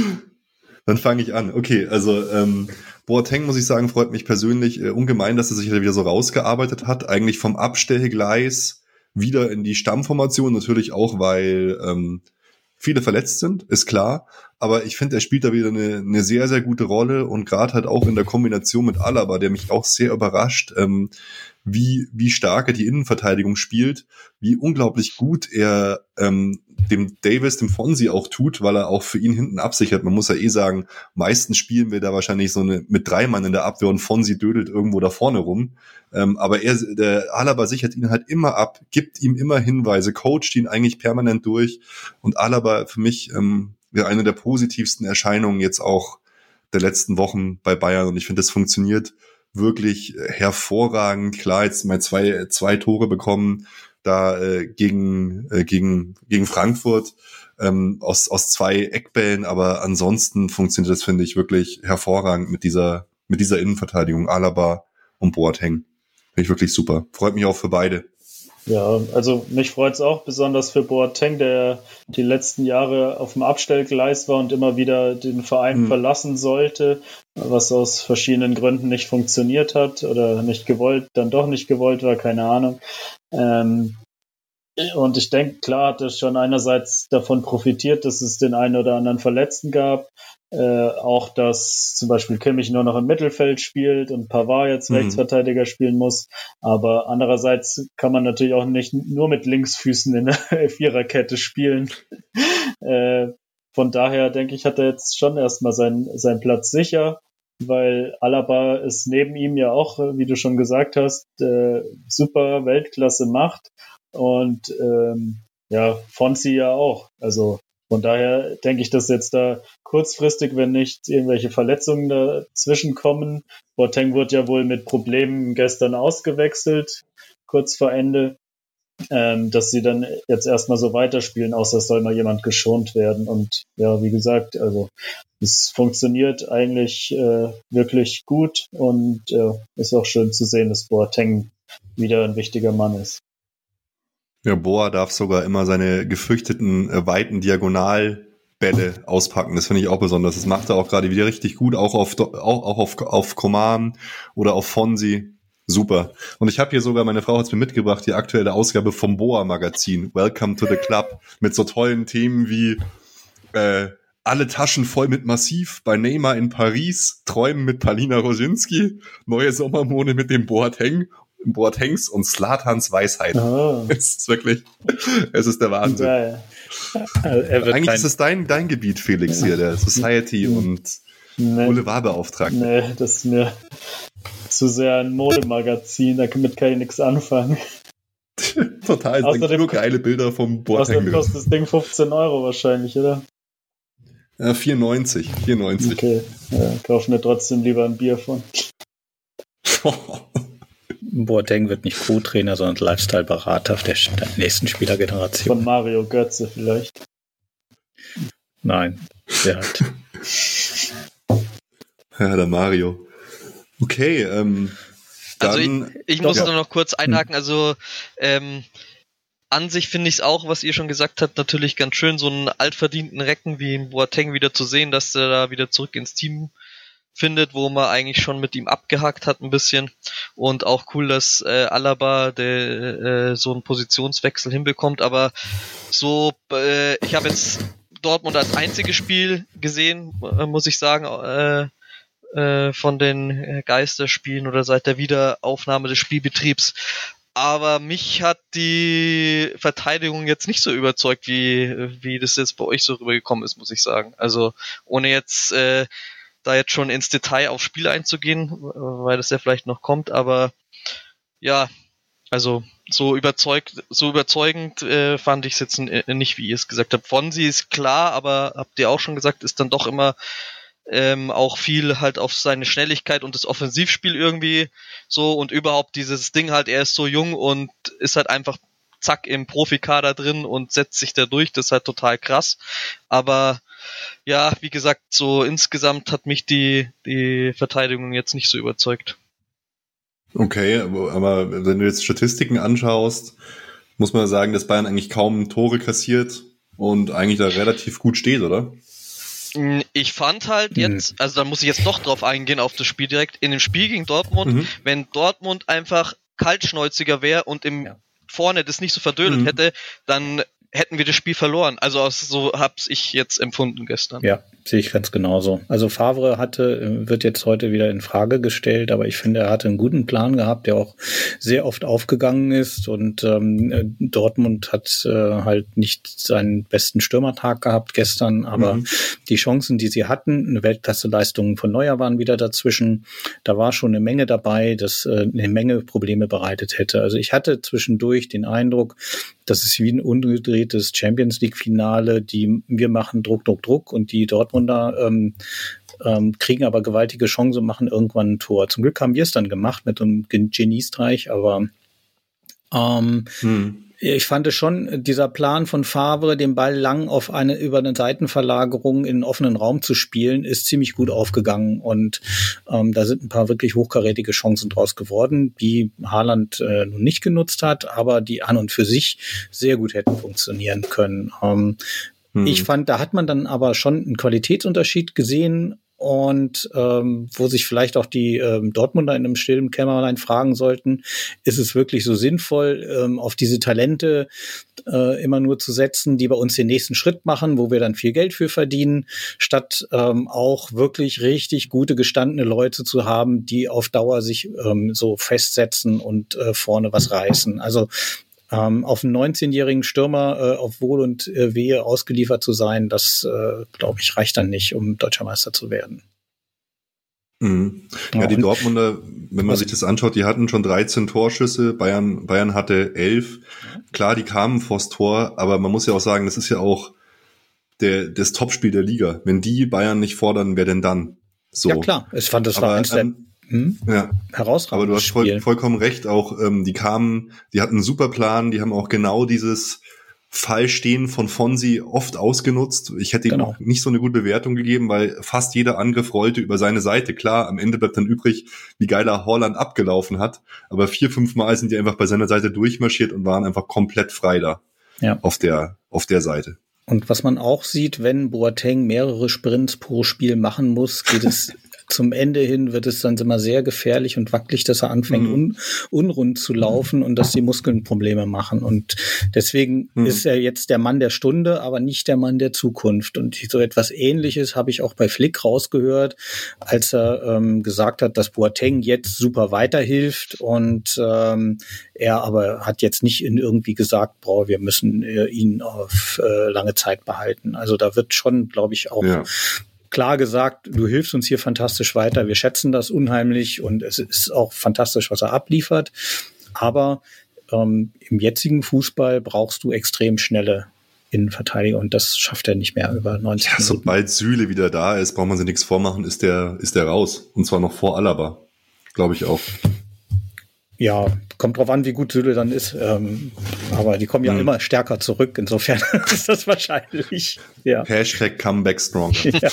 Dann fange ich an. Okay, also ähm, Boateng, muss ich sagen, freut mich persönlich äh, ungemein, dass er sich wieder so rausgearbeitet hat. Eigentlich vom Abstellgleis wieder in die Stammformation. Natürlich auch, weil ähm, viele verletzt sind, ist klar. Aber ich finde, er spielt da wieder eine, eine sehr, sehr gute Rolle. Und gerade halt auch in der Kombination mit Alaba, der mich auch sehr überrascht, ähm, wie, wie stark er die Innenverteidigung spielt, wie unglaublich gut er ähm, dem Davis, dem Fonsi auch tut, weil er auch für ihn hinten absichert. Man muss ja eh sagen, meistens spielen wir da wahrscheinlich so eine mit drei Mann in der Abwehr und Fonsi dödelt irgendwo da vorne rum. Ähm, aber er, der Alaba sichert ihn halt immer ab, gibt ihm immer Hinweise, coacht ihn eigentlich permanent durch. Und Alaba für mich ähm, wäre eine der positivsten Erscheinungen jetzt auch der letzten Wochen bei Bayern. Und ich finde, das funktioniert wirklich hervorragend. Klar, jetzt mal zwei, zwei Tore bekommen, da äh, gegen, äh, gegen, gegen Frankfurt ähm, aus, aus zwei Eckbällen, aber ansonsten funktioniert das, finde ich, wirklich hervorragend mit dieser, mit dieser Innenverteidigung, Alaba und Boateng. Finde ich wirklich super. Freut mich auch für beide. Ja, also mich freut es auch besonders für Boateng, der die letzten Jahre auf dem Abstellgleis war und immer wieder den Verein Mhm. verlassen sollte, was aus verschiedenen Gründen nicht funktioniert hat oder nicht gewollt, dann doch nicht gewollt war, keine Ahnung. Ähm, und ich denke, klar hat er schon einerseits davon profitiert, dass es den einen oder anderen Verletzten gab, äh, auch dass zum Beispiel Kimmich nur noch im Mittelfeld spielt und Pavard jetzt Mhm. Rechtsverteidiger spielen muss. Aber andererseits kann man natürlich auch nicht nur mit Linksfüßen in der Viererkette spielen. äh, von daher denke ich, hat er jetzt schon erstmal seinen, seinen Platz sicher, weil Alaba ist neben ihm ja auch, wie du schon gesagt hast, äh, super Weltklasse macht und ähm, ja, Fonzi ja auch. Also von daher denke ich, dass jetzt da kurzfristig, wenn nicht irgendwelche Verletzungen dazwischen kommen, Boateng wurde ja wohl mit Problemen gestern ausgewechselt, kurz vor Ende, ähm, dass sie dann jetzt erstmal so weiterspielen, außer es soll mal jemand geschont werden. Und ja, wie gesagt, also es funktioniert eigentlich äh, wirklich gut und äh, ist auch schön zu sehen, dass Boateng wieder ein wichtiger Mann ist. Ja, Boa darf sogar immer seine gefürchteten äh, weiten Diagonalbälle auspacken. Das finde ich auch besonders. Das macht er auch gerade wieder richtig gut, auch auf auch, auch auf, auf Coman oder auf Fonsi. Super. Und ich habe hier sogar, meine Frau hat es mir mitgebracht, die aktuelle Ausgabe vom Boa-Magazin. Welcome to the Club. Mit so tollen Themen wie äh, alle Taschen voll mit Massiv bei Neymar in Paris, Träumen mit Palina Roginski, neue Sommermode mit dem Boateng, Boatengs und Zlatans Weisheit. Ah, Es ist wirklich, es ist der Wahnsinn. geil. Also er wird Eigentlich kein, ist es dein, dein Gebiet, Felix, hier, der Society- und Nee, Boulevardbeauftragte. nee, das ist mir zu sehr ein Modemagazin, damit kann ich nichts anfangen. Total, es sind nur geile Bilder vom Boateng. Außerdem kostet das Ding fünfzehn Euro wahrscheinlich, oder? Ja, vier neunzig. vier neunzig. Okay, ja, kauf mir trotzdem lieber ein Bier von. Boateng wird nicht Co-Trainer, sondern Lifestyle-Berater der nächsten Spielergeneration. Von Mario Götze vielleicht. Nein, der hat. Ja, der Mario. Okay, ähm. Also dann, ich, ich muss ja. nur noch kurz einhaken, also ähm, an sich finde ich es auch, was ihr schon gesagt habt, natürlich ganz schön, so einen altverdienten Recken wie in Boateng wieder zu sehen, dass der da wieder zurück ins Team findet, wo man eigentlich schon mit ihm abgehakt hat ein bisschen, und auch cool, dass äh, Alaba der, äh, so einen Positionswechsel hinbekommt, aber so, äh, ich habe jetzt Dortmund als einziges Spiel gesehen, äh, muss ich sagen, äh, von den Geisterspielen oder seit der Wiederaufnahme des Spielbetriebs. Aber mich hat die Verteidigung jetzt nicht so überzeugt, wie, wie das jetzt bei euch so rübergekommen ist, muss ich sagen. Also ohne jetzt äh, da jetzt schon ins Detail aufs Spiel einzugehen, weil das ja vielleicht noch kommt, aber ja, also so überzeugt, so überzeugend äh, fand ich es jetzt n- nicht, wie ihr es gesagt habt. Fonsi ist klar, aber habt ihr auch schon gesagt, ist dann doch immer Ähm, auch viel halt auf seine Schnelligkeit und das Offensivspiel irgendwie so und überhaupt dieses Ding halt, er ist so jung und ist halt einfach zack im Profikader drin und setzt sich da durch, das ist halt total krass, aber ja, wie gesagt, so insgesamt hat mich die, die Verteidigung jetzt nicht so überzeugt. Okay, aber wenn du jetzt Statistiken anschaust, muss man sagen, dass Bayern eigentlich kaum Tore kassiert und eigentlich da relativ gut steht, oder? Ich fand halt jetzt, also da muss ich jetzt doch drauf eingehen auf das Spiel direkt, in dem Spiel gegen Dortmund, mhm. wenn Dortmund einfach kaltschnäuziger wäre und im ja. vorne das nicht so verdödelt mhm. hätte, dann hätten wir das Spiel verloren. Also so hab's ich jetzt empfunden gestern. Ja, sehe ich ganz genauso. Also Favre hatte, wird jetzt heute wieder in Frage gestellt, aber ich finde, er hatte einen guten Plan gehabt, der auch sehr oft aufgegangen ist und ähm, Dortmund hat äh, halt nicht seinen besten Stürmertag gehabt gestern, aber mhm. die Chancen, die sie hatten, eine Weltklasse-Leistung von Neuer waren wieder dazwischen, da war schon eine Menge dabei, das äh, eine Menge Probleme bereitet hätte. Also ich hatte zwischendurch den Eindruck, das ist wie ein umgedrehtes Champions-League-Finale, die wir machen Druck, Druck, Druck und die Dortmunder ähm, ähm, kriegen aber gewaltige Chancen und machen irgendwann ein Tor. Zum Glück haben wir es dann gemacht mit einem Geniestreich, aber ähm, hm. ich fand es schon, dieser Plan von Favre, den Ball lang auf eine, über eine Seitenverlagerung in einen offenen Raum zu spielen, ist ziemlich gut aufgegangen und ähm, da sind ein paar wirklich hochkarätige Chancen draus geworden, die Haaland äh, nun nicht genutzt hat, aber die an und für sich sehr gut hätten funktionieren können. Ähm, hm. Ich fand, da hat man dann aber schon einen Qualitätsunterschied gesehen, und ähm, wo sich vielleicht auch die ähm, Dortmunder in einem stillen Kämmerlein fragen sollten, ist es wirklich so sinnvoll, ähm, auf diese Talente äh, immer nur zu setzen, die bei uns den nächsten Schritt machen, wo wir dann viel Geld für verdienen, statt ähm, auch wirklich richtig gute, gestandene Leute zu haben, die auf Dauer sich ähm, so festsetzen und äh, vorne was reißen. Also Ähm, auf einen neunzehnjährigen Stürmer äh, auf Wohl und äh, Wehe ausgeliefert zu sein, das, äh, glaube ich, reicht dann nicht, um Deutscher Meister zu werden. Mhm. Ja, ja, die Dortmunder, wenn man sich das anschaut, die hatten schon dreizehn Torschüsse, Bayern, Bayern hatte elf. Klar, die kamen vors Tor, aber man muss ja auch sagen, das ist ja auch der, das Topspiel der Liga. Wenn die Bayern nicht fordern, wer denn dann? So. Ja klar, ich fand, das war eins der ähm, Hm? Ja, herausragend. Aber du hast voll, vollkommen recht, auch ähm, die kamen, die hatten einen super Plan, die haben auch genau dieses Fallstehen von Fonsi oft ausgenutzt. Ich hätte ihm genau. auch nicht so eine gute Bewertung gegeben, weil fast jeder Angriff rollte über seine Seite. Klar, am Ende bleibt dann übrig, wie geil er Haaland abgelaufen hat, aber vier, fünf Mal sind die einfach bei seiner Seite durchmarschiert und waren einfach komplett frei da ja. auf der, auf der Seite. Und was man auch sieht, wenn Boateng mehrere Sprints pro Spiel machen muss, geht es zum Ende hin, wird es dann immer sehr gefährlich und wackelig, dass er anfängt, mhm. un, unrund zu laufen und dass die Muskeln Probleme machen. Und deswegen mhm. ist er jetzt der Mann der Stunde, aber nicht der Mann der Zukunft. Und so etwas Ähnliches habe ich auch bei Flick rausgehört, als er ähm, gesagt hat, dass Boateng jetzt super weiterhilft und ähm, er aber hat jetzt nicht in irgendwie gesagt, boah, wir müssen äh, ihn auf äh, lange Zeit behalten. Also da wird schon, glaube ich, auch ja. klar gesagt, du hilfst uns hier fantastisch weiter, wir schätzen das unheimlich und es ist auch fantastisch, was er abliefert. Aber ähm, im jetzigen Fußball brauchst du extrem schnelle Innenverteidiger und das schafft er nicht mehr über neunzig ja, Minuten. Sobald Süle wieder da ist, braucht man sich nichts vormachen, ist der, ist der raus. Und zwar noch vor Alaba. Glaube ich auch. Ja, kommt drauf an, wie gut Süle dann ist. Ähm, aber die kommen ja hm. immer stärker zurück. Insofern ist das wahrscheinlich. Ja. Hashtag Comeback Stronger. Ja.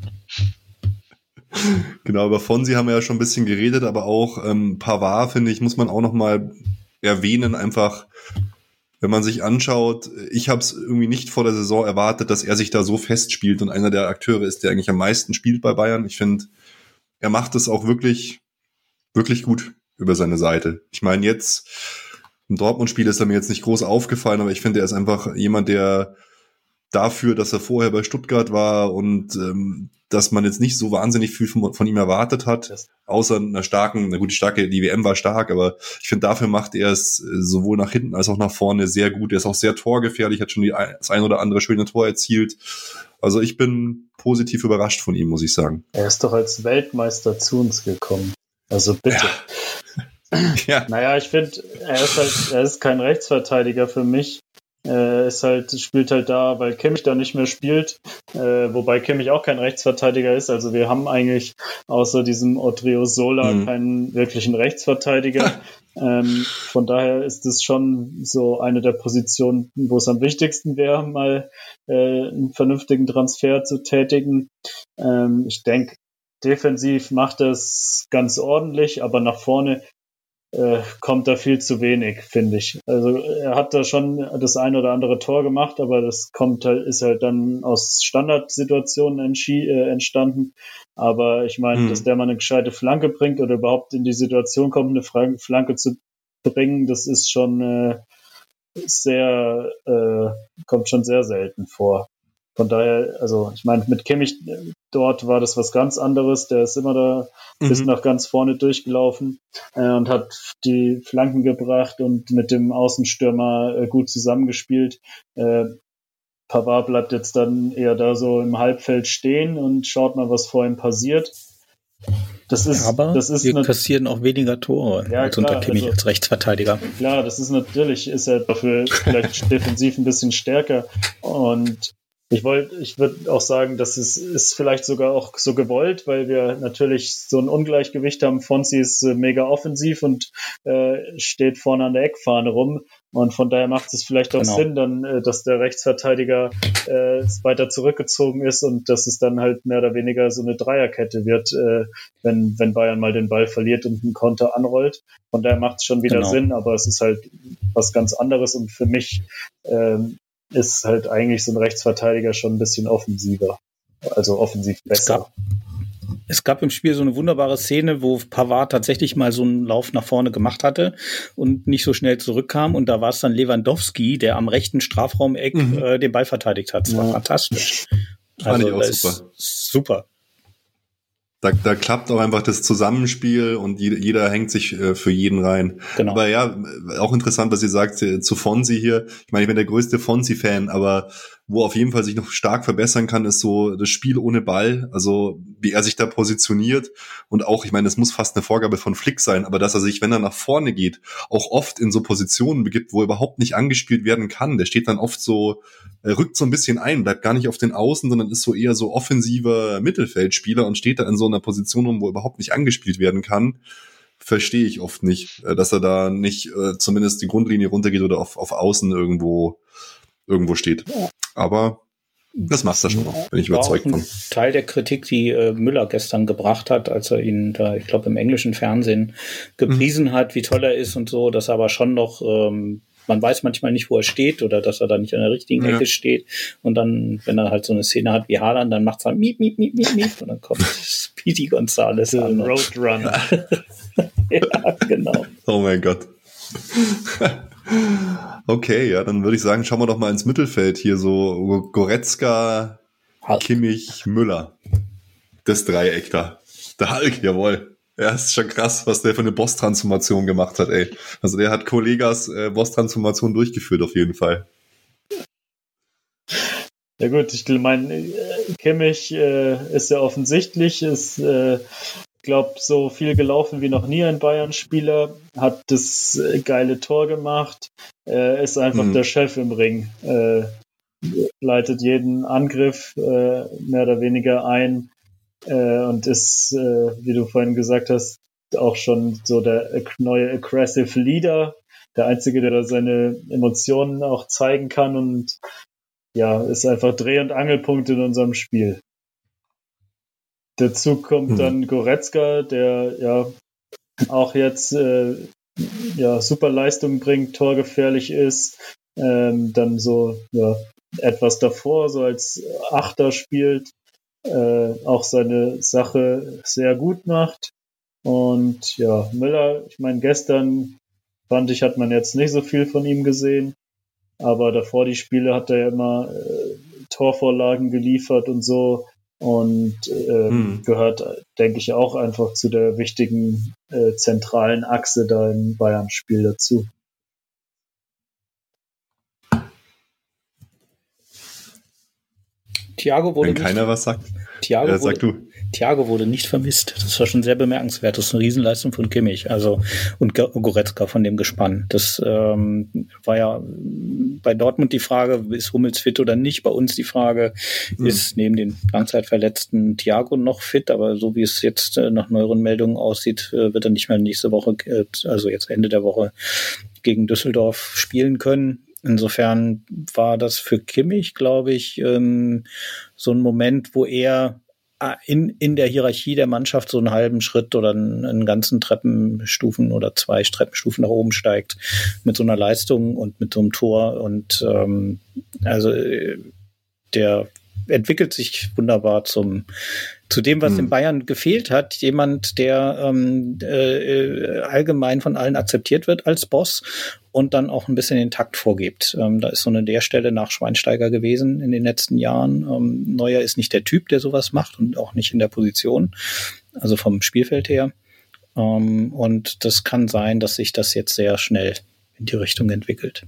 Genau, über Fonsi haben wir ja schon ein bisschen geredet, aber auch ähm, Pavard, finde ich, muss man auch noch mal erwähnen, einfach, wenn man sich anschaut, ich habe es irgendwie nicht vor der Saison erwartet, dass er sich da so festspielt und einer der Akteure ist, der eigentlich am meisten spielt bei Bayern. Ich finde, er macht es auch wirklich, wirklich gut über seine Seite. Ich meine, jetzt im Dortmund-Spiel ist er mir jetzt nicht groß aufgefallen, aber ich finde, er ist einfach jemand, der dafür, dass er vorher bei Stuttgart war und ähm, dass man jetzt nicht so wahnsinnig viel von, von ihm erwartet hat, außer einer starken, na gut, die starke, die W M war stark, aber ich finde, dafür macht er es sowohl nach hinten als auch nach vorne sehr gut. Er ist auch sehr torgefährlich, hat schon die, das ein oder andere schöne Tor erzielt. Also ich bin positiv überrascht von ihm, muss ich sagen. Er ist doch als Weltmeister zu uns gekommen. Also bitte. Ja. Ja. Naja, ich finde, er ist halt, er ist kein Rechtsverteidiger für mich. Er ist halt, spielt halt da, weil Kimmich da nicht mehr spielt, äh, wobei Kimmich auch kein Rechtsverteidiger ist. Also wir haben eigentlich außer diesem Odriozola mhm. keinen wirklichen Rechtsverteidiger. ähm, von daher ist es schon so eine der Positionen, wo es am wichtigsten wäre, mal äh, einen vernünftigen Transfer zu tätigen. Ähm, ich denke, defensiv macht er es ganz ordentlich, aber nach vorne Äh, kommt da viel zu wenig, finde ich. Also er hat da schon das ein oder andere Tor gemacht, aber das kommt halt, ist halt dann aus Standardsituationen entschi- äh, entstanden. Aber ich meine, hm. dass der mal eine gescheite Flanke bringt oder überhaupt in die Situation kommt, eine Fra- Flanke zu bringen, das ist schon äh, sehr, äh, kommt schon sehr selten vor. Von daher, also ich meine, mit Kimmich dort war das was ganz anderes. Der ist immer da mhm. bis nach ganz vorne durchgelaufen äh, und hat die Flanken gebracht und mit dem Außenstürmer äh, gut zusammengespielt. Äh, Pavard bleibt jetzt dann eher da so im Halbfeld stehen und schaut mal, was vor ihm passiert. Das ist, Aber das ist wir eine, kassieren auch weniger Tore ja, als klar, unter Kimmich also, als Rechtsverteidiger. Klar, das ist natürlich, ist er dafür vielleicht defensiv ein bisschen stärker und Ich wollte, ich würde auch sagen, das ist, ist vielleicht sogar auch so gewollt, weil wir natürlich so ein Ungleichgewicht haben. Fonsi ist äh, mega offensiv und äh, steht vorne an der Eckfahne rum. Und von daher macht es vielleicht auch genau. Sinn, dann, äh, dass der Rechtsverteidiger äh, weiter zurückgezogen ist und dass es dann halt mehr oder weniger so eine Dreierkette wird, äh, wenn, wenn Bayern mal den Ball verliert und einen Konter anrollt. Von daher macht es schon wieder genau. Sinn, aber es ist halt was ganz anderes und für mich ähm, ist halt eigentlich so ein Rechtsverteidiger schon ein bisschen offensiver, also offensiv besser. Es gab, es gab im Spiel so eine wunderbare Szene, wo Pavard tatsächlich mal so einen Lauf nach vorne gemacht hatte und nicht so schnell zurückkam und da war es dann Lewandowski, der am rechten Strafraumeck mhm. äh, den Ball verteidigt hat. Das war ja. fantastisch. Das fand also, ich auch das super. Ist super. Da, da klappt auch einfach das Zusammenspiel und jeder, jeder hängt sich äh, für jeden rein. Genau. Aber ja, auch interessant, was ihr sagt äh, zu Fonsi hier. Ich meine, ich bin der größte Fonsi-Fan, aber wo auf jeden Fall sich noch stark verbessern kann, ist so das Spiel ohne Ball. Also wie er sich da positioniert und auch, ich meine, das muss fast eine Vorgabe von Flick sein, aber dass er sich, wenn er nach vorne geht, auch oft in so Positionen begibt, wo er überhaupt nicht angespielt werden kann. Der steht dann oft so, er rückt so ein bisschen ein, bleibt gar nicht auf den Außen, sondern ist so eher so offensiver Mittelfeldspieler und steht da in so einer Position rum, wo er überhaupt nicht angespielt werden kann. Verstehe ich oft nicht, dass er da nicht äh, zumindest die Grundlinie runtergeht oder auf, auf Außen irgendwo irgendwo steht. Aber das macht er schon noch, bin ich überzeugt von. Teil der Kritik, die äh, Müller gestern gebracht hat, als er ihn da, ich glaube, im englischen Fernsehen gepriesen mhm. hat, wie toll er ist und so, dass er aber schon noch ähm, man weiß manchmal nicht, wo er steht oder dass er da nicht an der richtigen Ecke ja. steht. Und dann, wenn er halt so eine Szene hat wie Haaland, dann macht es halt miep, miep, miep, miep, miep und dann kommt Speedy Gonzales an. Roadrunner. Ja, genau. Oh mein Gott. Okay, ja, dann würde ich sagen, schauen wir doch mal ins Mittelfeld hier, so Goretzka, Hulk. Kimmich, Müller. Das Dreieck da. Der Hulk, jawohl. Ja, ist schon krass, was der für eine Boss-Transformation gemacht hat, ey. Also der hat Kollegas äh, Boss-Transformation durchgeführt, auf jeden Fall. Ja gut, ich meine, Kimmich äh, ist ja offensichtlich, ist, äh, glaube so viel gelaufen wie noch nie ein Bayern-Spieler, hat das äh, geile Tor gemacht, äh, ist einfach mhm. der Chef im Ring, äh, leitet jeden Angriff äh, mehr oder weniger ein äh, und ist, äh, wie du vorhin gesagt hast, auch schon so der neue aggressive Leader, der Einzige, der da seine Emotionen auch zeigen kann und ja, ist einfach Dreh- und Angelpunkt in unserem Spiel. Dazu kommt hm. dann Goretzka, der ja auch jetzt äh, ja, super Leistung bringt, torgefährlich ist, ähm, dann so ja, etwas davor, so als Achter spielt, äh, auch seine Sache sehr gut macht. Und ja, Müller, ich meine, gestern fand ich, hat man jetzt nicht so viel von ihm gesehen, aber davor die Spiele hat er ja immer äh, Torvorlagen geliefert und so und äh, hm. gehört, denke ich, auch einfach zu der wichtigen äh, zentralen Achse da im Bayern-Spiel dazu. Thiago wurde Wenn keiner nicht, was sagt, Thiago äh, wurde, sag du. Thiago wurde nicht vermisst. Das war schon sehr bemerkenswert. Das ist eine Riesenleistung von Kimmich, also und Goretzka von dem Gespann. Das ähm, war ja bei Dortmund die Frage, ist Hummels fit oder nicht? Bei uns die Frage, hm. ist neben den langzeitverletzten Thiago noch fit? Aber so wie es jetzt äh, nach neueren Meldungen aussieht, äh, wird er nicht mehr nächste Woche, äh, also jetzt Ende der Woche, gegen Düsseldorf spielen können. Insofern war das für Kimmich, glaube ich, ähm, so ein Moment, wo er in, in der Hierarchie der Mannschaft so einen halben Schritt oder einen, einen ganzen Treppenstufen oder zwei Treppenstufen nach oben steigt mit so einer Leistung und mit so einem Tor. Und ähm, also der entwickelt sich wunderbar zum zu dem, was hm. in Bayern gefehlt hat. Jemand, der ähm, äh, allgemein von allen akzeptiert wird als Boss und dann auch ein bisschen den Takt vorgibt. Ähm, da ist so eine Leerstelle nach Schweinsteiger gewesen in den letzten Jahren. Ähm, Neuer ist nicht der Typ, der sowas macht und auch nicht in der Position, also vom Spielfeld her. Ähm, und das kann sein, dass sich das jetzt sehr schnell in die Richtung entwickelt.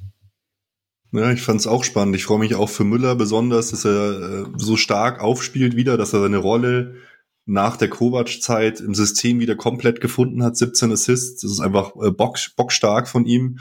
Ja, ich fand's auch spannend. Ich freue mich auch für Müller besonders, dass er äh, so stark aufspielt wieder, dass er seine Rolle nach der Kovac-Zeit im System wieder komplett gefunden hat. siebzehn Assists, das ist einfach äh, bock, bockstark von ihm.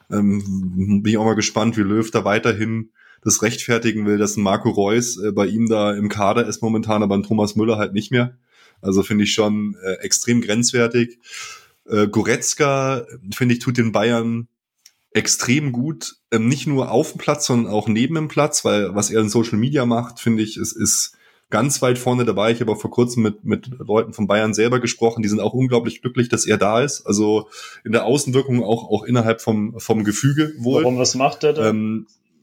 Ähm, bin ich auch mal gespannt, wie Löw da weiterhin das rechtfertigen will, dass ein Marco Reus äh, bei ihm da im Kader ist momentan, aber ein Thomas Müller halt nicht mehr. Also finde ich schon äh, extrem grenzwertig. Äh, Goretzka, finde ich, tut den Bayern extrem gut, ähm, nicht nur auf dem Platz, sondern auch neben dem Platz, weil was er in Social Media macht, finde ich, es ist ganz weit vorne dabei. Ich habe auch vor kurzem mit mit Leuten von Bayern selber gesprochen, die sind auch unglaublich glücklich, dass er da ist. Also in der Außenwirkung auch auch innerhalb vom vom Gefüge wohl. Warum, was macht er da? Ähm,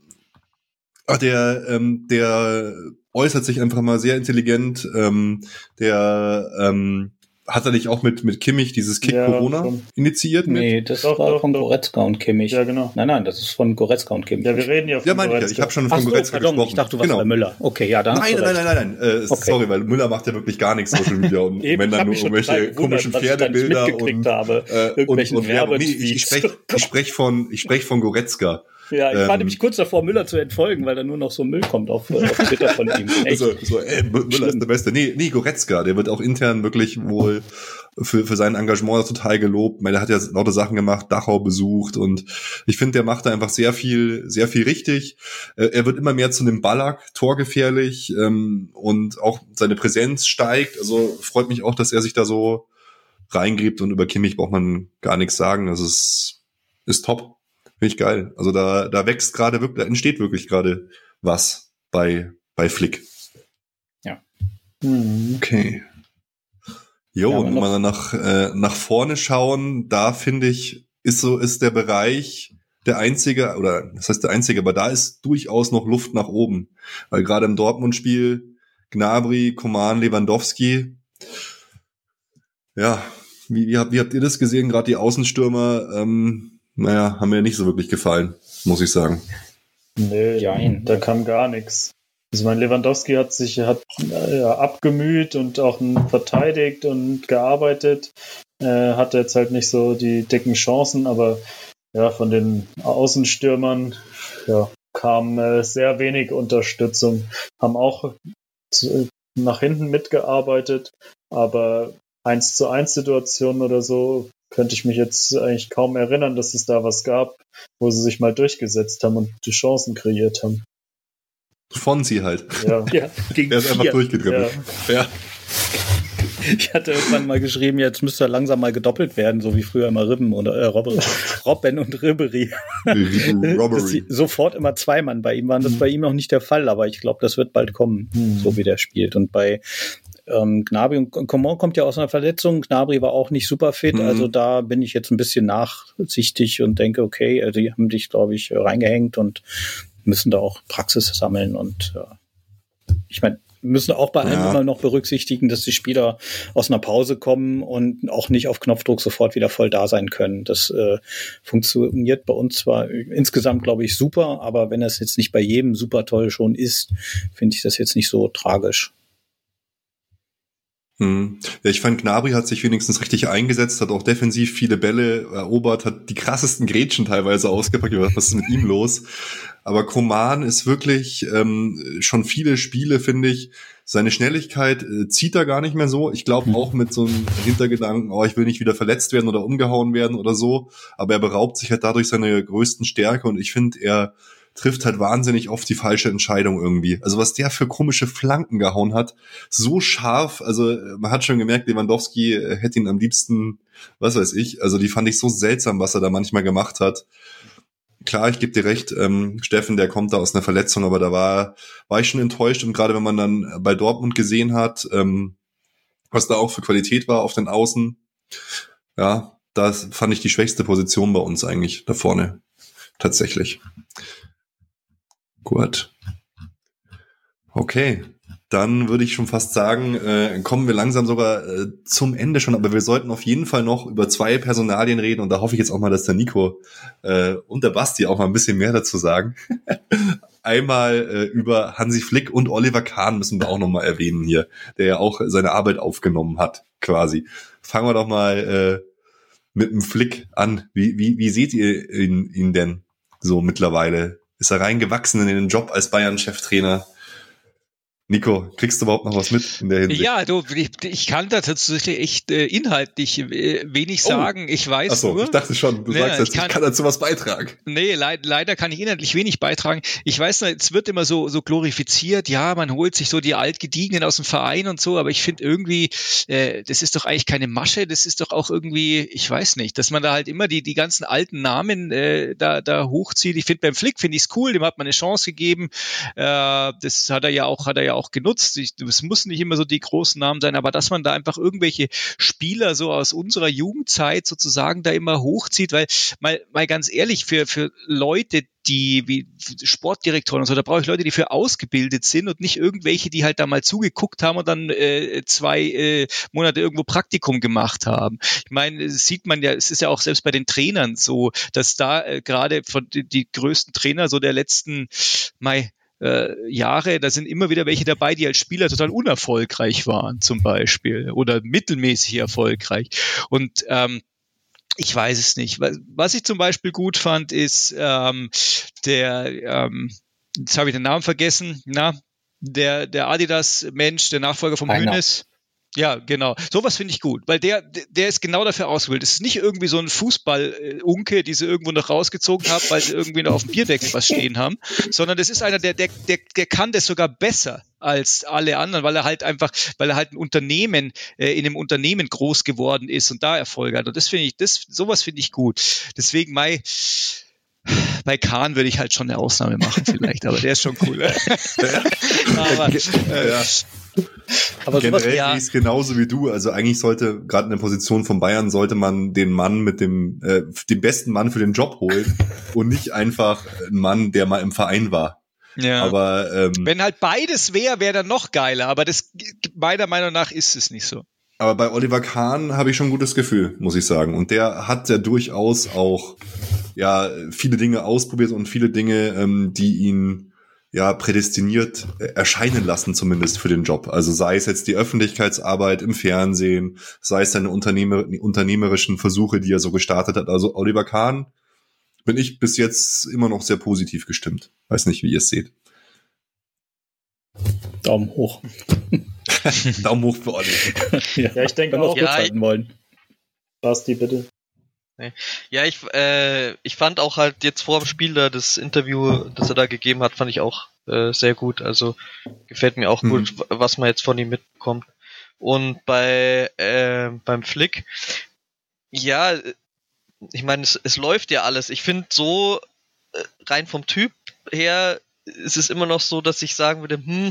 der ähm, der äußert sich einfach mal sehr intelligent. Ähm, der ähm, Hat er nicht auch mit, mit Kimmich dieses Kick ja, Corona schon initiiert? Mit? Nee, das doch, war doch, von doch. Goretzka und Kimmich. Ja, genau. Nein, nein, das ist von Goretzka und Kimmich. Ja, wir reden ja von ja, mein Goretzka. Ich, ja. ich habe schon von Ach Goretzka so, pardon, gesprochen. Ich dachte, du warst genau. bei Müller. Okay, ja, dann nein, hast du nein, recht. nein, nein, nein, nein. Äh, okay. Sorry, weil Müller macht ja wirklich gar nichts Social Media und Eben, wenn dann nur irgendwelche komischen Pferdebilder und, habe, äh, und, und Werbung. Nee, ich, ich spreche ich sprech von, ich sprech von Goretzka. Ja, ich ähm, war nämlich kurz davor, Müller zu entfolgen, weil da nur noch so Müll kommt auf, auf Twitter von ihm. Echt? So, so, ey, Müller Schlimm. ist der Beste. Nee, nee, Goretzka, der wird auch intern wirklich wohl für, für sein Engagement total gelobt. Ich meine, der hat ja lauter Sachen gemacht, Dachau besucht und ich finde, der macht da einfach sehr viel, sehr viel richtig. Er wird immer mehr zu einem Ballack, torgefährlich ähm, und auch seine Präsenz steigt. Also freut mich auch, dass er sich da so reingräbt und über Kimmich braucht man gar nichts sagen. Das ist, ist top. Finde ich geil. Also da, da wächst gerade wirklich, da entsteht wirklich gerade was bei, bei Flick. Ja. Okay. Jo, ja, und wenn wir dann nach, äh, nach vorne schauen, da finde ich, ist so, ist der Bereich der einzige, oder das heißt der einzige, aber da ist durchaus noch Luft nach oben. Weil gerade im Dortmund-Spiel Gnabry, Coman, Lewandowski, ja, wie, wie, habt, wie habt ihr das gesehen? Gerade die Außenstürmer, ähm, naja, haben mir nicht so wirklich gefallen, muss ich sagen. Nee, Jein. Da kam gar nichts. Also mein Lewandowski hat sich hat ja, abgemüht und auch verteidigt und gearbeitet. Äh, hatte jetzt halt nicht so die dicken Chancen, aber ja, von den Außenstürmern ja, kam äh, sehr wenig Unterstützung, haben auch zu, nach hinten mitgearbeitet, aber eins zu eins Situationen oder so könnte ich mich jetzt eigentlich kaum erinnern, dass es da was gab, wo sie sich mal durchgesetzt haben und die Chancen kreiert haben. Fonzie halt. Ja, Ja, gegen Er ist einfach vier. durchgedribbelt. Ja. ja. Ich hatte irgendwann mal geschrieben, jetzt müsste er langsam mal gedoppelt werden, so wie früher immer Ribben oder äh, Robben, Robben und Ribery. Dass sie sofort immer zwei Mann bei ihm waren. Das ist bei ihm noch nicht der Fall, aber ich glaube, das wird bald kommen, Mhm. so wie der spielt. Und bei ähm, Gnabry und Coman kommt ja aus einer Verletzung. Gnabry war auch nicht super fit, Mhm. also da bin ich jetzt ein bisschen nachsichtig und denke, okay, also die haben dich, glaube ich, reingehängt und müssen da auch Praxis sammeln. Und äh, ich meine, müssen auch bei allem Ja. immer noch berücksichtigen, dass die Spieler aus einer Pause kommen und auch nicht auf Knopfdruck sofort wieder voll da sein können. Das äh, funktioniert bei uns zwar insgesamt, glaube ich, super, aber wenn das jetzt nicht bei jedem super toll schon ist, finde ich das jetzt nicht so tragisch. Hm. Ja, ich fand, Gnabry hat sich wenigstens richtig eingesetzt, hat auch defensiv viele Bälle erobert, hat die krassesten Grätschen teilweise ausgepackt. Was ist mit ihm los? Aber Coman ist wirklich ähm, schon viele Spiele, finde ich, seine Schnelligkeit äh, zieht er gar nicht mehr so. Ich glaube auch mit so einem Hintergedanken, oh, ich will nicht wieder verletzt werden oder umgehauen werden oder so. Aber er beraubt sich halt dadurch seine größten Stärke und ich finde, er trifft halt wahnsinnig oft die falsche Entscheidung irgendwie. Also was der für komische Flanken gehauen hat, so scharf, also man hat schon gemerkt, Lewandowski hätte ihn am liebsten, was weiß ich, also die fand ich so seltsam, was er da manchmal gemacht hat. Klar, ich gebe dir recht, ähm, Steffen, der kommt da aus einer Verletzung, aber da war war ich schon enttäuscht und gerade wenn man dann bei Dortmund gesehen hat, ähm, was da auch für Qualität war auf den Außen, ja, das fand ich die schwächste Position bei uns eigentlich da vorne, tatsächlich. Gut. Okay, dann würde ich schon fast sagen, äh, kommen wir langsam sogar äh, zum Ende schon, aber wir sollten auf jeden Fall noch über zwei Personalien reden und da hoffe ich jetzt auch mal, dass der Nico äh, und der Basti auch mal ein bisschen mehr dazu sagen. Einmal äh, über Hansi Flick und Oliver Kahn müssen wir auch noch mal erwähnen hier, der ja auch seine Arbeit aufgenommen hat, quasi. Fangen wir doch mal äh, mit dem Flick an. Wie, wie, wie seht ihr ihn, ihn denn so mittlerweile? Ist er reingewachsen in den Job als Bayern-Cheftrainer? Nico, kriegst du überhaupt noch was mit in der Hinsicht? Ja, du, ich, ich kann da tatsächlich echt äh, inhaltlich äh, wenig Oh. sagen. Ich weiß Ach so, nur. ich dachte schon, du Ja, sagst jetzt, ich kann- ich kann dazu was beitragen. Nee, leid, leider kann ich inhaltlich wenig beitragen. Ich weiß nur, es wird immer so, so glorifiziert, ja, man holt sich so die Altgediegenen aus dem Verein und so, aber ich finde irgendwie, äh, das ist doch eigentlich keine Masche, das ist doch auch irgendwie, ich weiß nicht, dass man da halt immer die, die ganzen alten Namen äh, da, da hochzieht. Ich finde, beim Flick finde ich es cool, dem hat man eine Chance gegeben. Äh, das hat er ja auch, hat er ja auch genutzt. Ich, es müssen nicht immer so die großen Namen sein, aber dass man da einfach irgendwelche Spieler so aus unserer Jugendzeit sozusagen da immer hochzieht, weil mal, mal ganz ehrlich, für, für Leute, die wie Sportdirektoren und so, da brauche ich Leute, die für ausgebildet sind und nicht irgendwelche, die halt da mal zugeguckt haben und dann äh, zwei äh, Monate irgendwo Praktikum gemacht haben. Ich meine, das sieht man ja, es ist ja auch selbst bei den Trainern so, dass da äh, gerade von die, die größten Trainer so der letzten Mai Äh, Jahre, da sind immer wieder welche dabei, die als Spieler total unerfolgreich waren, zum Beispiel, oder mittelmäßig erfolgreich. Und ähm, ich weiß es nicht. Was ich zum Beispiel gut fand, ist ähm, der, ähm, jetzt habe ich den Namen vergessen, na, der, der Adidas-Mensch, der Nachfolger vom Einer. Hönes. Ja, genau. Sowas finde ich gut, weil der, der ist genau dafür ausgewählt. Es ist nicht irgendwie so ein Fußball-Unke, die sie irgendwo noch rausgezogen haben, weil sie irgendwie noch auf dem Bierdeckel was stehen haben, sondern das ist einer, der, der, der, der kann das sogar besser als alle anderen, weil er halt einfach, weil er halt ein Unternehmen, äh, in einem Unternehmen groß geworden ist und da Erfolg hat. Und das finde ich, das, sowas finde ich gut. Deswegen, Mai, bei Kahn würde ich halt schon eine Ausnahme machen vielleicht, aber der ist schon cool. aber, äh, Ja. Aber sowas, Generell ja. sehe ich es genauso wie du. Also eigentlich sollte, gerade in der Position von Bayern, sollte man den Mann mit dem, äh, den besten Mann für den Job holen und nicht einfach einen Mann, der mal im Verein war. ja. Aber ähm, Wenn halt beides wäre, wäre dann noch geiler, aber das meiner Meinung nach ist es nicht so. Aber bei Oliver Kahn habe ich schon ein gutes Gefühl, muss ich sagen. Und der hat ja durchaus auch ja viele Dinge ausprobiert und viele Dinge, ähm, die ihn ja prädestiniert äh, erscheinen lassen, zumindest für den Job. Also sei es jetzt die Öffentlichkeitsarbeit im Fernsehen, sei es seine Unternehmer, unternehmerischen Versuche, die er so gestartet hat. Also Oliver Kahn bin ich bis jetzt immer noch sehr positiv gestimmt. Weiß nicht, wie ihr es seht. Daumen hoch. Daumen hoch für Olli. Ja, ich denke auch. Ja, halten wollen. Basti, bitte. Ja, ich, äh, ich fand auch halt jetzt vor dem Spiel da das Interview, das er da gegeben hat, fand ich auch äh, sehr gut. Also gefällt mir auch mhm. gut, was man jetzt von ihm mitbekommt. Und bei äh, beim Flick, ja, ich meine, es, es läuft ja alles. Ich finde so äh, rein vom Typ her ist es immer noch so, dass ich sagen würde, hm,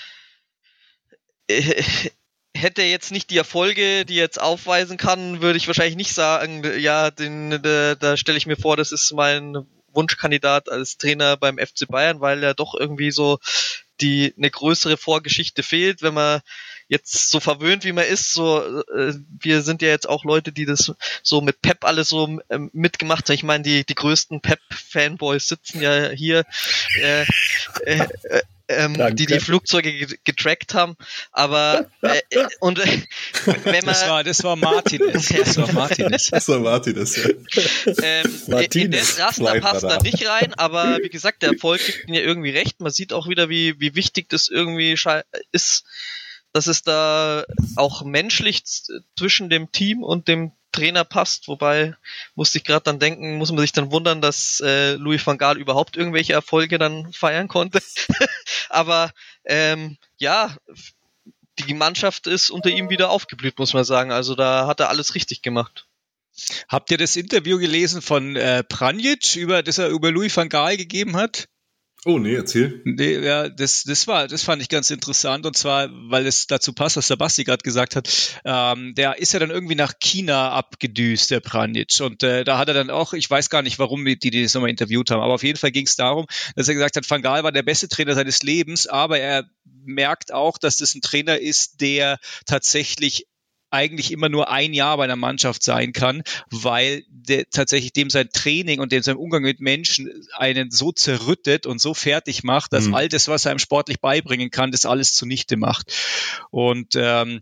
äh, hätte er jetzt nicht die Erfolge, die er jetzt aufweisen kann, würde ich wahrscheinlich nicht sagen, ja, den, da, da stelle ich mir vor, das ist mein Wunschkandidat als Trainer beim F C Bayern, weil er doch irgendwie so die eine größere Vorgeschichte fehlt, wenn man jetzt so verwöhnt wie man ist, so äh, wir sind ja jetzt auch Leute, die das so mit Pep alles so äh, mitgemacht haben. Ich meine, die die größten Pep-Fanboys sitzen ja hier, äh, äh, äh, ähm, die die Flugzeuge getrackt haben, aber äh, und äh, wenn man das war das war Martinez, das war Martinez, das war Martinez. Ja. Ähm, Martinez. In den Raster passt da nicht rein, aber wie gesagt, der Erfolg gibt mir irgendwie recht. Man sieht auch wieder, wie wie wichtig das irgendwie ist, dass es da auch menschlich zwischen dem Team und dem Trainer passt, wobei musste ich gerade dann denken, muss man sich dann wundern, dass äh, Louis van Gaal überhaupt irgendwelche Erfolge dann feiern konnte. Aber ähm, ja, die Mannschaft ist unter ihm wieder aufgeblüht, muss man sagen. Also da hat er alles richtig gemacht. Habt ihr das Interview gelesen von äh, Pranjic, über das er über Louis van Gaal gegeben hat? Oh, nee, erzähl. Nee, ja, das, das war, das fand ich ganz interessant, und zwar, weil es dazu passt, was der Basti gerade gesagt hat. Ähm, der ist ja dann irgendwie nach China abgedüst, der Pranjic, und äh, da hat er dann auch, ich weiß gar nicht, warum die, die das nochmal interviewt haben, aber auf jeden Fall ging es darum, dass er gesagt hat, Van Gaal war der beste Trainer seines Lebens, aber er merkt auch, dass das ein Trainer ist, der tatsächlich eigentlich immer nur ein Jahr bei einer Mannschaft sein kann, weil der, tatsächlich dem sein Training und dem sein Umgang mit Menschen einen so zerrüttet und so fertig macht, dass mhm. all das, was er ihm sportlich beibringen kann, das alles zunichte macht. Und ähm,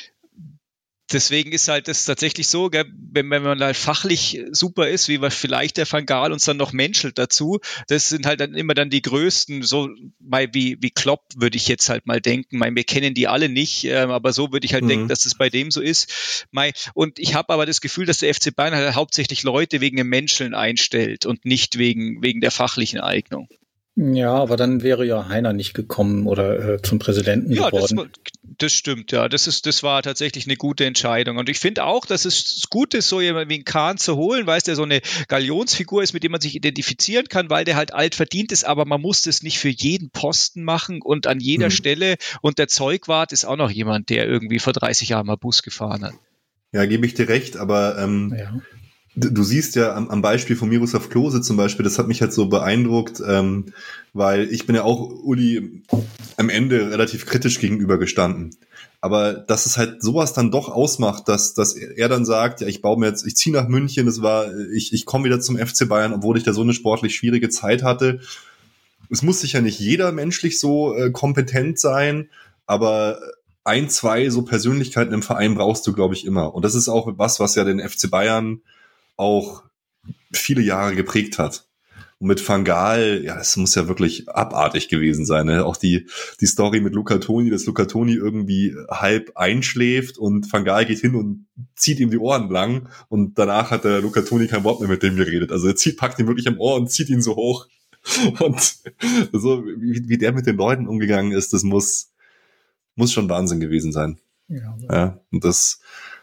deswegen ist halt das tatsächlich so, gell, wenn, wenn man halt fachlich super ist, wie vielleicht der Van Gaal uns dann noch menschelt dazu, das sind halt dann immer dann die Größten, so mal wie, wie Klopp, würde ich jetzt halt mal denken. Mein, wir kennen die alle nicht, äh, aber so würde ich halt mhm. denken, dass das bei dem so ist. Mein, und ich habe aber das Gefühl, dass der F C Bayern halt hauptsächlich Leute wegen dem Menscheln einstellt und nicht wegen, wegen der fachlichen Eignung. Ja, aber dann wäre ja Heiner nicht gekommen oder äh, zum Präsidenten ja, geworden. Das, das stimmt, ja. Das ist, das war tatsächlich eine gute Entscheidung. Und ich finde auch, dass es gut ist, so jemanden wie einen Kahn zu holen, weil es der so eine Galionsfigur ist, mit dem man sich identifizieren kann, weil der halt alt verdient ist, aber man muss das nicht für jeden Posten machen und an jeder mhm. Stelle. Und der Zeugwart ist auch noch jemand, der irgendwie vor dreißig Jahren mal Bus gefahren hat. Ja, gebe ich dir recht, aber ähm, ja. Du siehst ja am, am Beispiel von Miroslav Klose zum Beispiel, das hat mich halt so beeindruckt, ähm, weil ich bin ja auch Uli am Ende relativ kritisch gegenübergestanden. Aber dass es halt sowas dann doch ausmacht, dass dass er dann sagt, ja, ich baue mir jetzt, ich ziehe nach München, das war, ich ich komme wieder zum F C Bayern, obwohl ich da so eine sportlich schwierige Zeit hatte. Es muss sicher nicht jeder menschlich so äh, kompetent sein, aber ein, zwei so Persönlichkeiten im Verein brauchst du, glaube ich, immer. Und das ist auch was, was ja den F C Bayern auch viele Jahre geprägt hat. Und mit Van Gaal, ja, das muss ja wirklich abartig gewesen sein. Ne? Auch die die Story mit Luca Toni, dass Luca Toni irgendwie halb einschläft und Van Gaal geht hin und zieht ihm die Ohren lang und danach hat der Luca Toni kein Wort mehr mit dem geredet. Also er zieht, packt ihn wirklich am Ohr und zieht ihn so hoch. Und so wie, wie der mit den Leuten umgegangen ist, das muss muss schon Wahnsinn gewesen sein. Ja, ja und das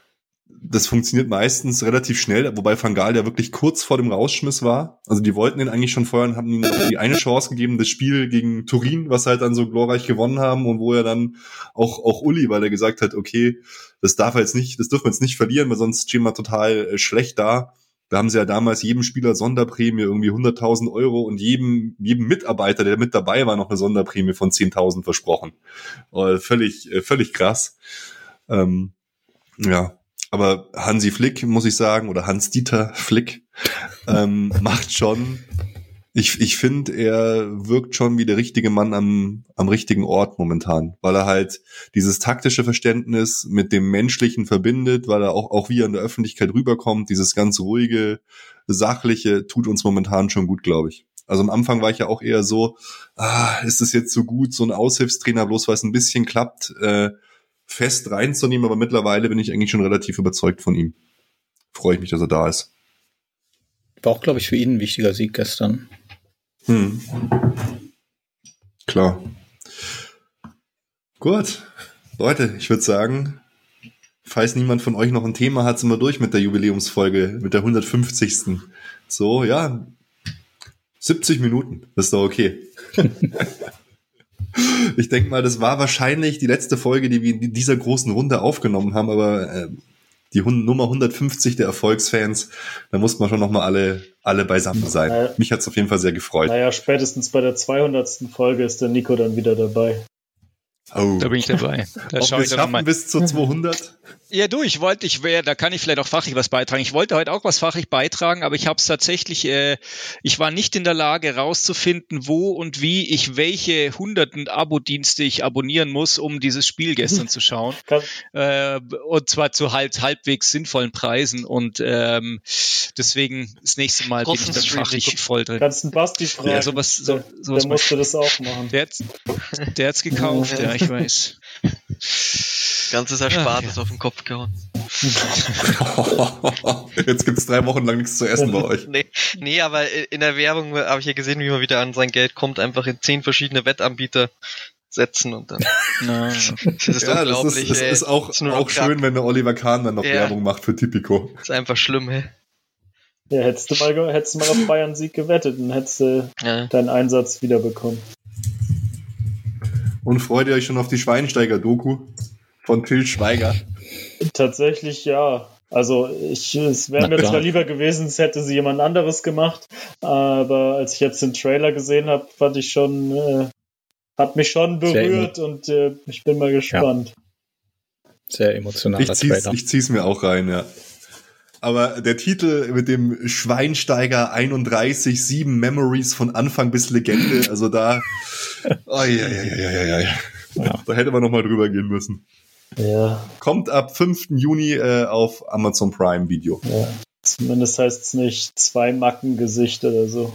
Das funktioniert meistens relativ schnell, wobei Van Gaal ja wirklich kurz vor dem Rausschmiss war. Also die wollten ihn eigentlich schon feuern, haben ihm die eine Chance gegeben, das Spiel gegen Turin, was halt dann so glorreich gewonnen haben und wo er dann auch auch Uli, weil er gesagt hat, okay, das darf er jetzt nicht, das dürfen wir jetzt nicht verlieren, weil sonst stehen wir total äh, schlecht da. Da haben sie ja damals jedem Spieler Sonderprämie, irgendwie hunderttausend Euro und jedem jedem Mitarbeiter, der mit dabei war, noch eine Sonderprämie von zehntausend versprochen. Äh, völlig äh, völlig krass. Ähm, ja. Aber Hansi Flick, muss ich sagen, oder Hans-Dieter Flick, ähm, macht schon Ich, ich finde, er wirkt schon wie der richtige Mann am, am richtigen Ort momentan, weil er halt dieses taktische Verständnis mit dem Menschlichen verbindet, weil er auch, auch wie er in der Öffentlichkeit rüberkommt, dieses ganz ruhige, sachliche, tut uns momentan schon gut, glaube ich. Also am Anfang war ich ja auch eher so, ah, ist es jetzt so gut, so ein Aushilfstrainer, bloß weil es ein bisschen klappt, äh, fest reinzunehmen, aber mittlerweile bin ich eigentlich schon relativ überzeugt von ihm. Freue ich mich, dass er da ist. War auch, glaube ich, für ihn ein wichtiger Sieg gestern. Hm. Klar. Gut. Leute, ich würde sagen, falls niemand von euch noch ein Thema hat, sind wir durch mit der Jubiläumsfolge, mit der hundertfünfzigsten So, ja, siebzig Minuten, das ist doch okay. Ich denke mal, das war wahrscheinlich die letzte Folge, die wir in dieser großen Runde aufgenommen haben, aber äh, die Nummer hundertfünfzig der Erfolgsfans, da mussten wir schon nochmal alle, alle beisammen sein. Naja, mich hat es auf jeden Fall sehr gefreut. Naja, spätestens bei der zweihundertsten Folge ist der Nico dann wieder dabei. Oh. Da bin ich dabei. Da Ob wir es schaffen mal. bis zur zweihundert? Ja, du, ich wollte, ich wäre, da kann ich vielleicht auch fachlich was beitragen. Ich wollte heute auch was fachlich beitragen, aber ich habe es tatsächlich, äh, ich war nicht in der Lage rauszufinden, wo und wie ich welche hunderten Abo-Dienste ich abonnieren muss, um dieses Spiel gestern zu schauen. äh, und zwar zu halt halbwegs sinnvollen Preisen und ähm, deswegen das nächste Mal bin ich dann fachlich voll drin. Kannst du Basti fragen? Ja, sowas, so, sowas der musste das auch machen. Der hat's, der hat's gekauft, ja, ich weiß. Ganzes Erspartes ja. auf den Kopf gehauen. Jetzt gibt's drei Wochen lang nichts zu essen bei euch. Nee, nee, aber in der Werbung habe ich ja gesehen, wie man wieder an sein Geld kommt, einfach in zehn verschiedene Wettanbieter setzen und dann. No. Das ist ja, unglaublich. Das ist, das ist auch, ist auch schön, wenn der Oliver Kahn dann noch ja. Werbung macht für Tipico. Das ist einfach schlimm, hey. Ja, hättest du mal, hättest du mal auf Bayern-Sieg gewettet, dann hättest du ja. deinen Einsatz wiederbekommen. Und freut ihr euch schon auf die Schweinsteiger-Doku von Til Schweiger? Tatsächlich ja. Also ich, es wäre mir zwar lieber gewesen, es hätte sie jemand anderes gemacht, aber als ich jetzt den Trailer gesehen habe, fand ich schon, äh, hat mich schon berührt und äh, ich bin mal gespannt. Ja. Sehr emotionaler ich zieh's, Trailer. Ich zieh's mir auch rein, ja. Aber der Titel mit dem Schweinsteiger einunddreißig, sieben Memories von Anfang bis Legende, also da, oh, ja, ja, ja, ja, ja, ja. Da hätte man noch mal drüber gehen müssen. Ja. Kommt ab fünften Juni äh, auf Amazon Prime Video. Ja. Zumindest heißt es nicht zwei Mackengesicht oder so.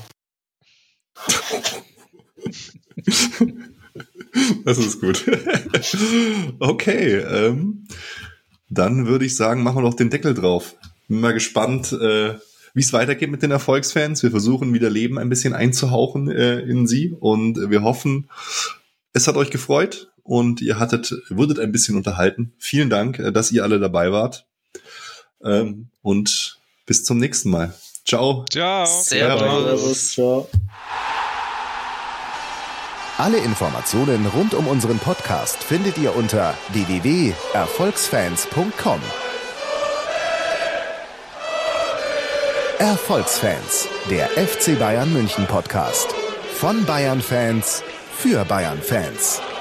Das ist gut. Okay, ähm, dann würde ich sagen, machen wir doch den Deckel drauf. Bin mal gespannt, äh, wie es weitergeht mit den Erfolgsfans. Wir versuchen wieder Leben ein bisschen einzuhauchen äh, in sie und wir hoffen, es hat euch gefreut und ihr hattet, wurdet ein bisschen unterhalten. Vielen Dank, äh, dass ihr alle dabei wart ähm, und bis zum nächsten Mal. Ciao. Ciao. Servus. Ciao. Alle Informationen rund um unseren Podcast findet ihr unter w w w punkt erfolgsfans punkt com. Erfolgsfans, der F C Bayern München Podcast. Von Bayern Fans für Bayern Fans.